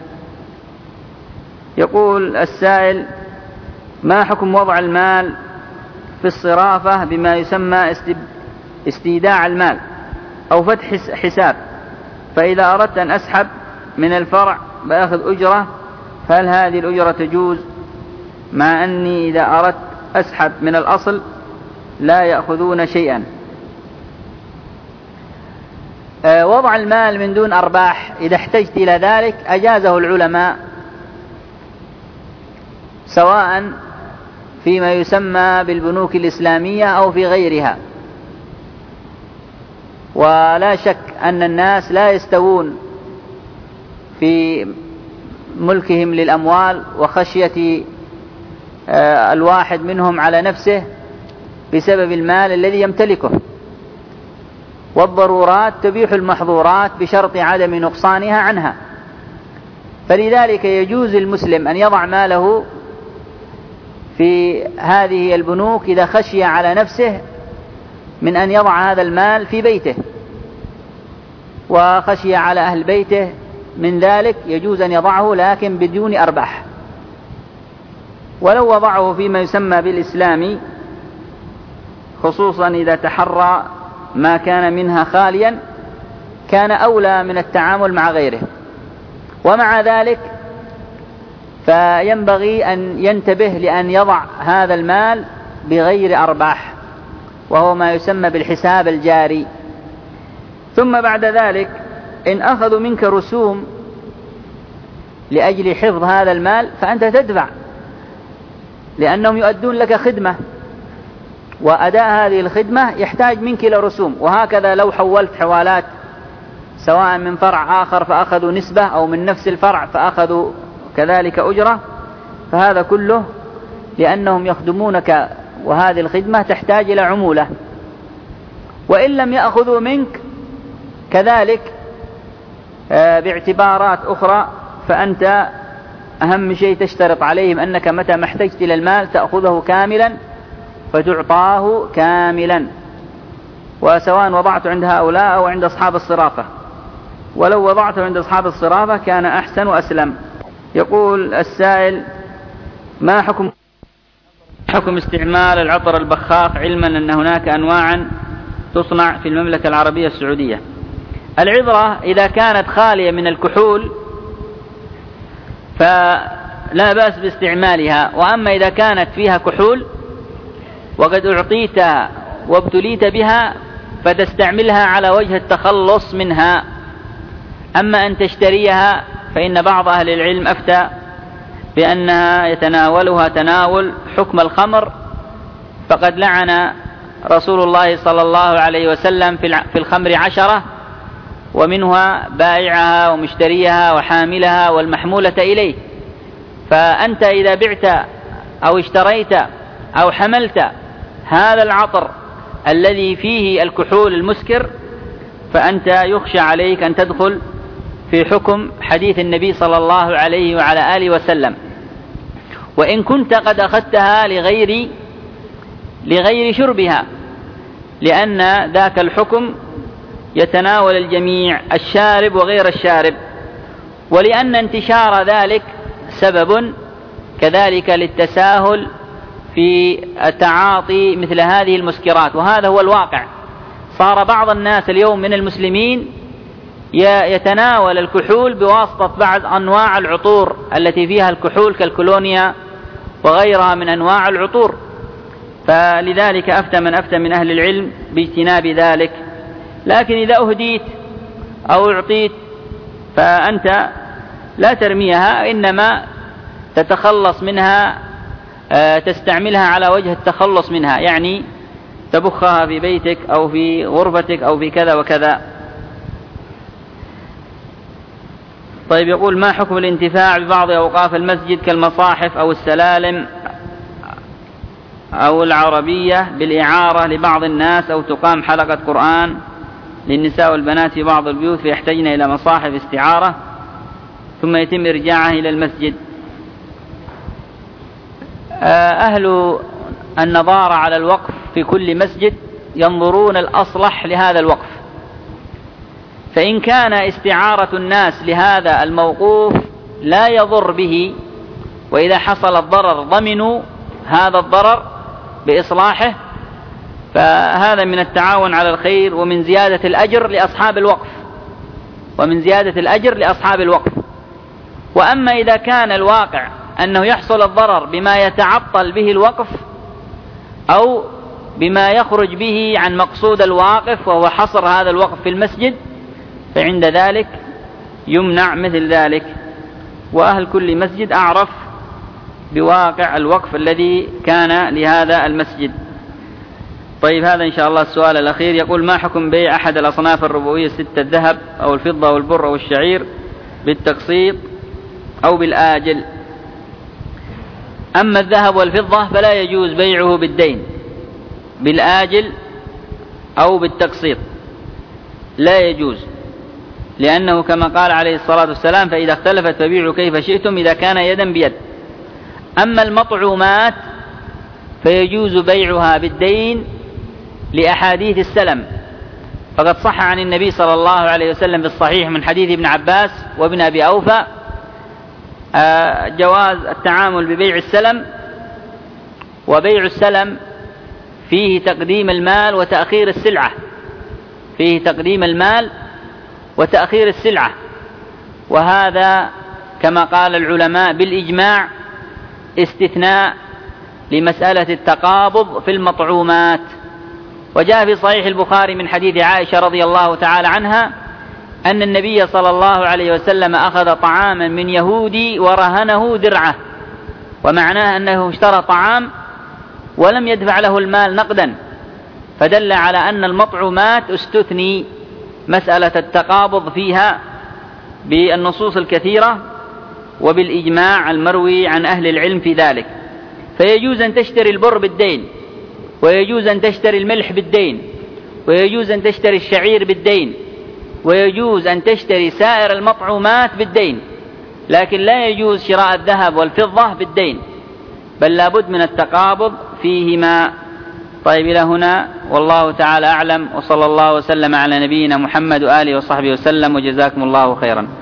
يقول السائل: ما حكم وضع المال في الصرافة بما يسمى استيداع المال أو فتح حساب، فإذا أردت أن أسحب من الفرع بأخذ أجرة، فهل هذه الأجرة تجوز مع أني إذا أردت أسحب من الأصل لا يأخذون شيئا؟ وضع المال من دون أرباح إذا احتجت إلى ذلك أجازه العلماء سواء فيما يسمى بالبنوك الإسلامية أو في غيرها. ولا شك أن الناس لا يستوون في ملكهم للأموال وخشية الواحد منهم على نفسه بسبب المال الذي يمتلكه، والضرورات تبيح المحظورات بشرط عدم نقصانها عنها. فلذلك يجوز للمسلم أن يضع ماله في هذه البنوك إذا خشي على نفسه من أن يضع هذا المال في بيته، وخشي على أهل بيته من ذلك يجوز أن يضعه لكن بدون أرباح. ولو وضعه فيما يسمى بالإسلامي، خصوصا إذا تحرى ما كان منها خاليا، كان أولى من التعامل مع غيره. ومع ذلك فينبغي أن ينتبه لأن يضع هذا المال بغير أرباح، وهو ما يسمى بالحساب الجاري. ثم بعد ذلك إن أخذوا منك رسوم لأجل حفظ هذا المال فأنت تدفع، لأنهم يؤدون لك خدمة، وأداء هذه الخدمة يحتاج منك إلى رسوم. وهكذا لو حولت حوالات سواء من فرع آخر فأخذوا نسبة أو من نفس الفرع فأخذوا كذلك أجرة، فهذا كله لأنهم يخدمونك، وهذه الخدمة تحتاج إلى عمولة. وإن لم يأخذوا منك كذلك باعتبارات أخرى، فأنت أهم شيء تشترط عليهم أنك متى ما احتجت إلى المال تأخذه كاملا فتعطاه كاملا، وسواء وضعته عند هؤلاء أو عند أصحاب الصرافة. ولو وضعته عند أصحاب الصرافة كان أحسن وأسلم. يقول السائل: ما حكم حكم استعمال العطر البخاخ، علما أن هناك أنواعا تصنع في المملكة العربية السعودية؟ العذرة إذا كانت خالية من الكحول فلا بأس باستعمالها، وأما إذا كانت فيها كحول وقد أعطيتها وابتليت بها فتستعملها على وجه التخلص منها. أما أن تشتريها فإن بعض أهل العلم أفتى بأنها يتناولها تناول حكم الخمر، فقد لعن رسول الله صلى الله عليه وسلم في الخمر عشرة، ومنها بائعها ومشتريها وحاملها والمحمولة إليه. فأنت إذا بعت أو اشتريت أو حملت هذا العطر الذي فيه الكحول المسكر فأنت يخشى عليك أن تدخل في حكم حديث النبي صلى الله عليه وعلى آله وسلم. وإن كنت قد أخذتها لغير لغير شربها، لأن ذاك الحكم يتناول الجميع، الشارب وغير الشارب، ولأن انتشار ذلك سبب كذلك للتساهل في تعاطي مثل هذه المسكرات. وهذا هو الواقع. صار بعض الناس اليوم من المسلمين يتناول الكحول بواسطة بعض أنواع العطور التي فيها الكحول كالكولونيا وغيرها من أنواع العطور. فلذلك أفتى من أفتى من أهل العلم باجتناب ذلك. لكن إذا أهديت أو أعطيت فأنت لا ترميها، إنما تتخلص منها، تستعملها على وجه التخلص منها، يعني تبخها في بيتك أو في غرفتك أو في كذا وكذا. طيب، يقول: ما حكم الانتفاع ببعض أوقاف المسجد كالمصاحف أو السلالم أو العربية بالإعارة لبعض الناس، أو تقام حلقة قرآن للنساء والبنات في بعض البيوت فيحتاجن إلى مصاحف استعارة ثم يتم إرجاعها إلى المسجد؟ أهل النظارة على الوقف في كل مسجد ينظرون الأصلح لهذا الوقف، فإن كان استعارة الناس لهذا الموقوف لا يضر به، وإذا حصل الضرر ضمنوا هذا الضرر بإصلاحه، فهذا من التعاون على الخير ومن زيادة الأجر لأصحاب الوقف ومن زيادة الأجر لأصحاب الوقف. وأما إذا كان الواقع أنه يحصل الضرر بما يتعطل به الوقف أو بما يخرج به عن مقصود الواقف وهو حصر هذا الوقف في المسجد، فعند ذلك يمنع مثل ذلك. وأهل كل مسجد أعرف بواقع الوقف الذي كان لهذا المسجد. طيب، هذا إن شاء الله السؤال الأخير. يقول: ما حكم بيع أحد الأصناف الربوية الستة، الذهب أو الفضة أو البر أو الشعير، بالتقسيط أو بالآجل؟ أما الذهب والفضة فلا يجوز بيعه بالدين، بالآجل أو بالتقسيط لا يجوز، لأنه كما قال عليه الصلاة والسلام: فإذا اختلفت فبيعوا كيف شئتم إذا كان يدا بيد. أما المطعومات فيجوز بيعها بالدين لأحاديث السلم، فقد صح عن النبي صلى الله عليه وسلم في الصحيح من حديث ابن عباس وابن أبي أوفى جواز التعامل ببيع السلم. وبيع السلم فيه تقديم المال وتأخير السلعة، فيه تقديم المال وتأخير السلعة، وهذا كما قال العلماء بالإجماع استثناء لمسألة التقابض في المطعومات. وجاء في صحيح البخاري من حديث عائشة رضي الله تعالى عنها أن النبي صلى الله عليه وسلم أخذ طعاما من يهودي ورهنه درعه، ومعناه أنه اشترى طعام ولم يدفع له المال نقدا، فدل على أن المطعومات استثني مسألة التقابض فيها بالنصوص الكثيرة وبالإجماع المروي عن أهل العلم في ذلك. فيجوز أن تشتري البر بالدين، ويجوز أن تشتري الملح بالدين، ويجوز أن تشتري الشعير بالدين، ويجوز أن تشتري سائر المطعومات بالدين، لكن لا يجوز شراء الذهب والفضة بالدين، بل لابد من التقابض فيهما. طيب، إلى هنا والله تعالى أعلم، وصلى الله وسلم على نبينا محمد وآله وصحبه وسلم، وجزاكم الله خيرا.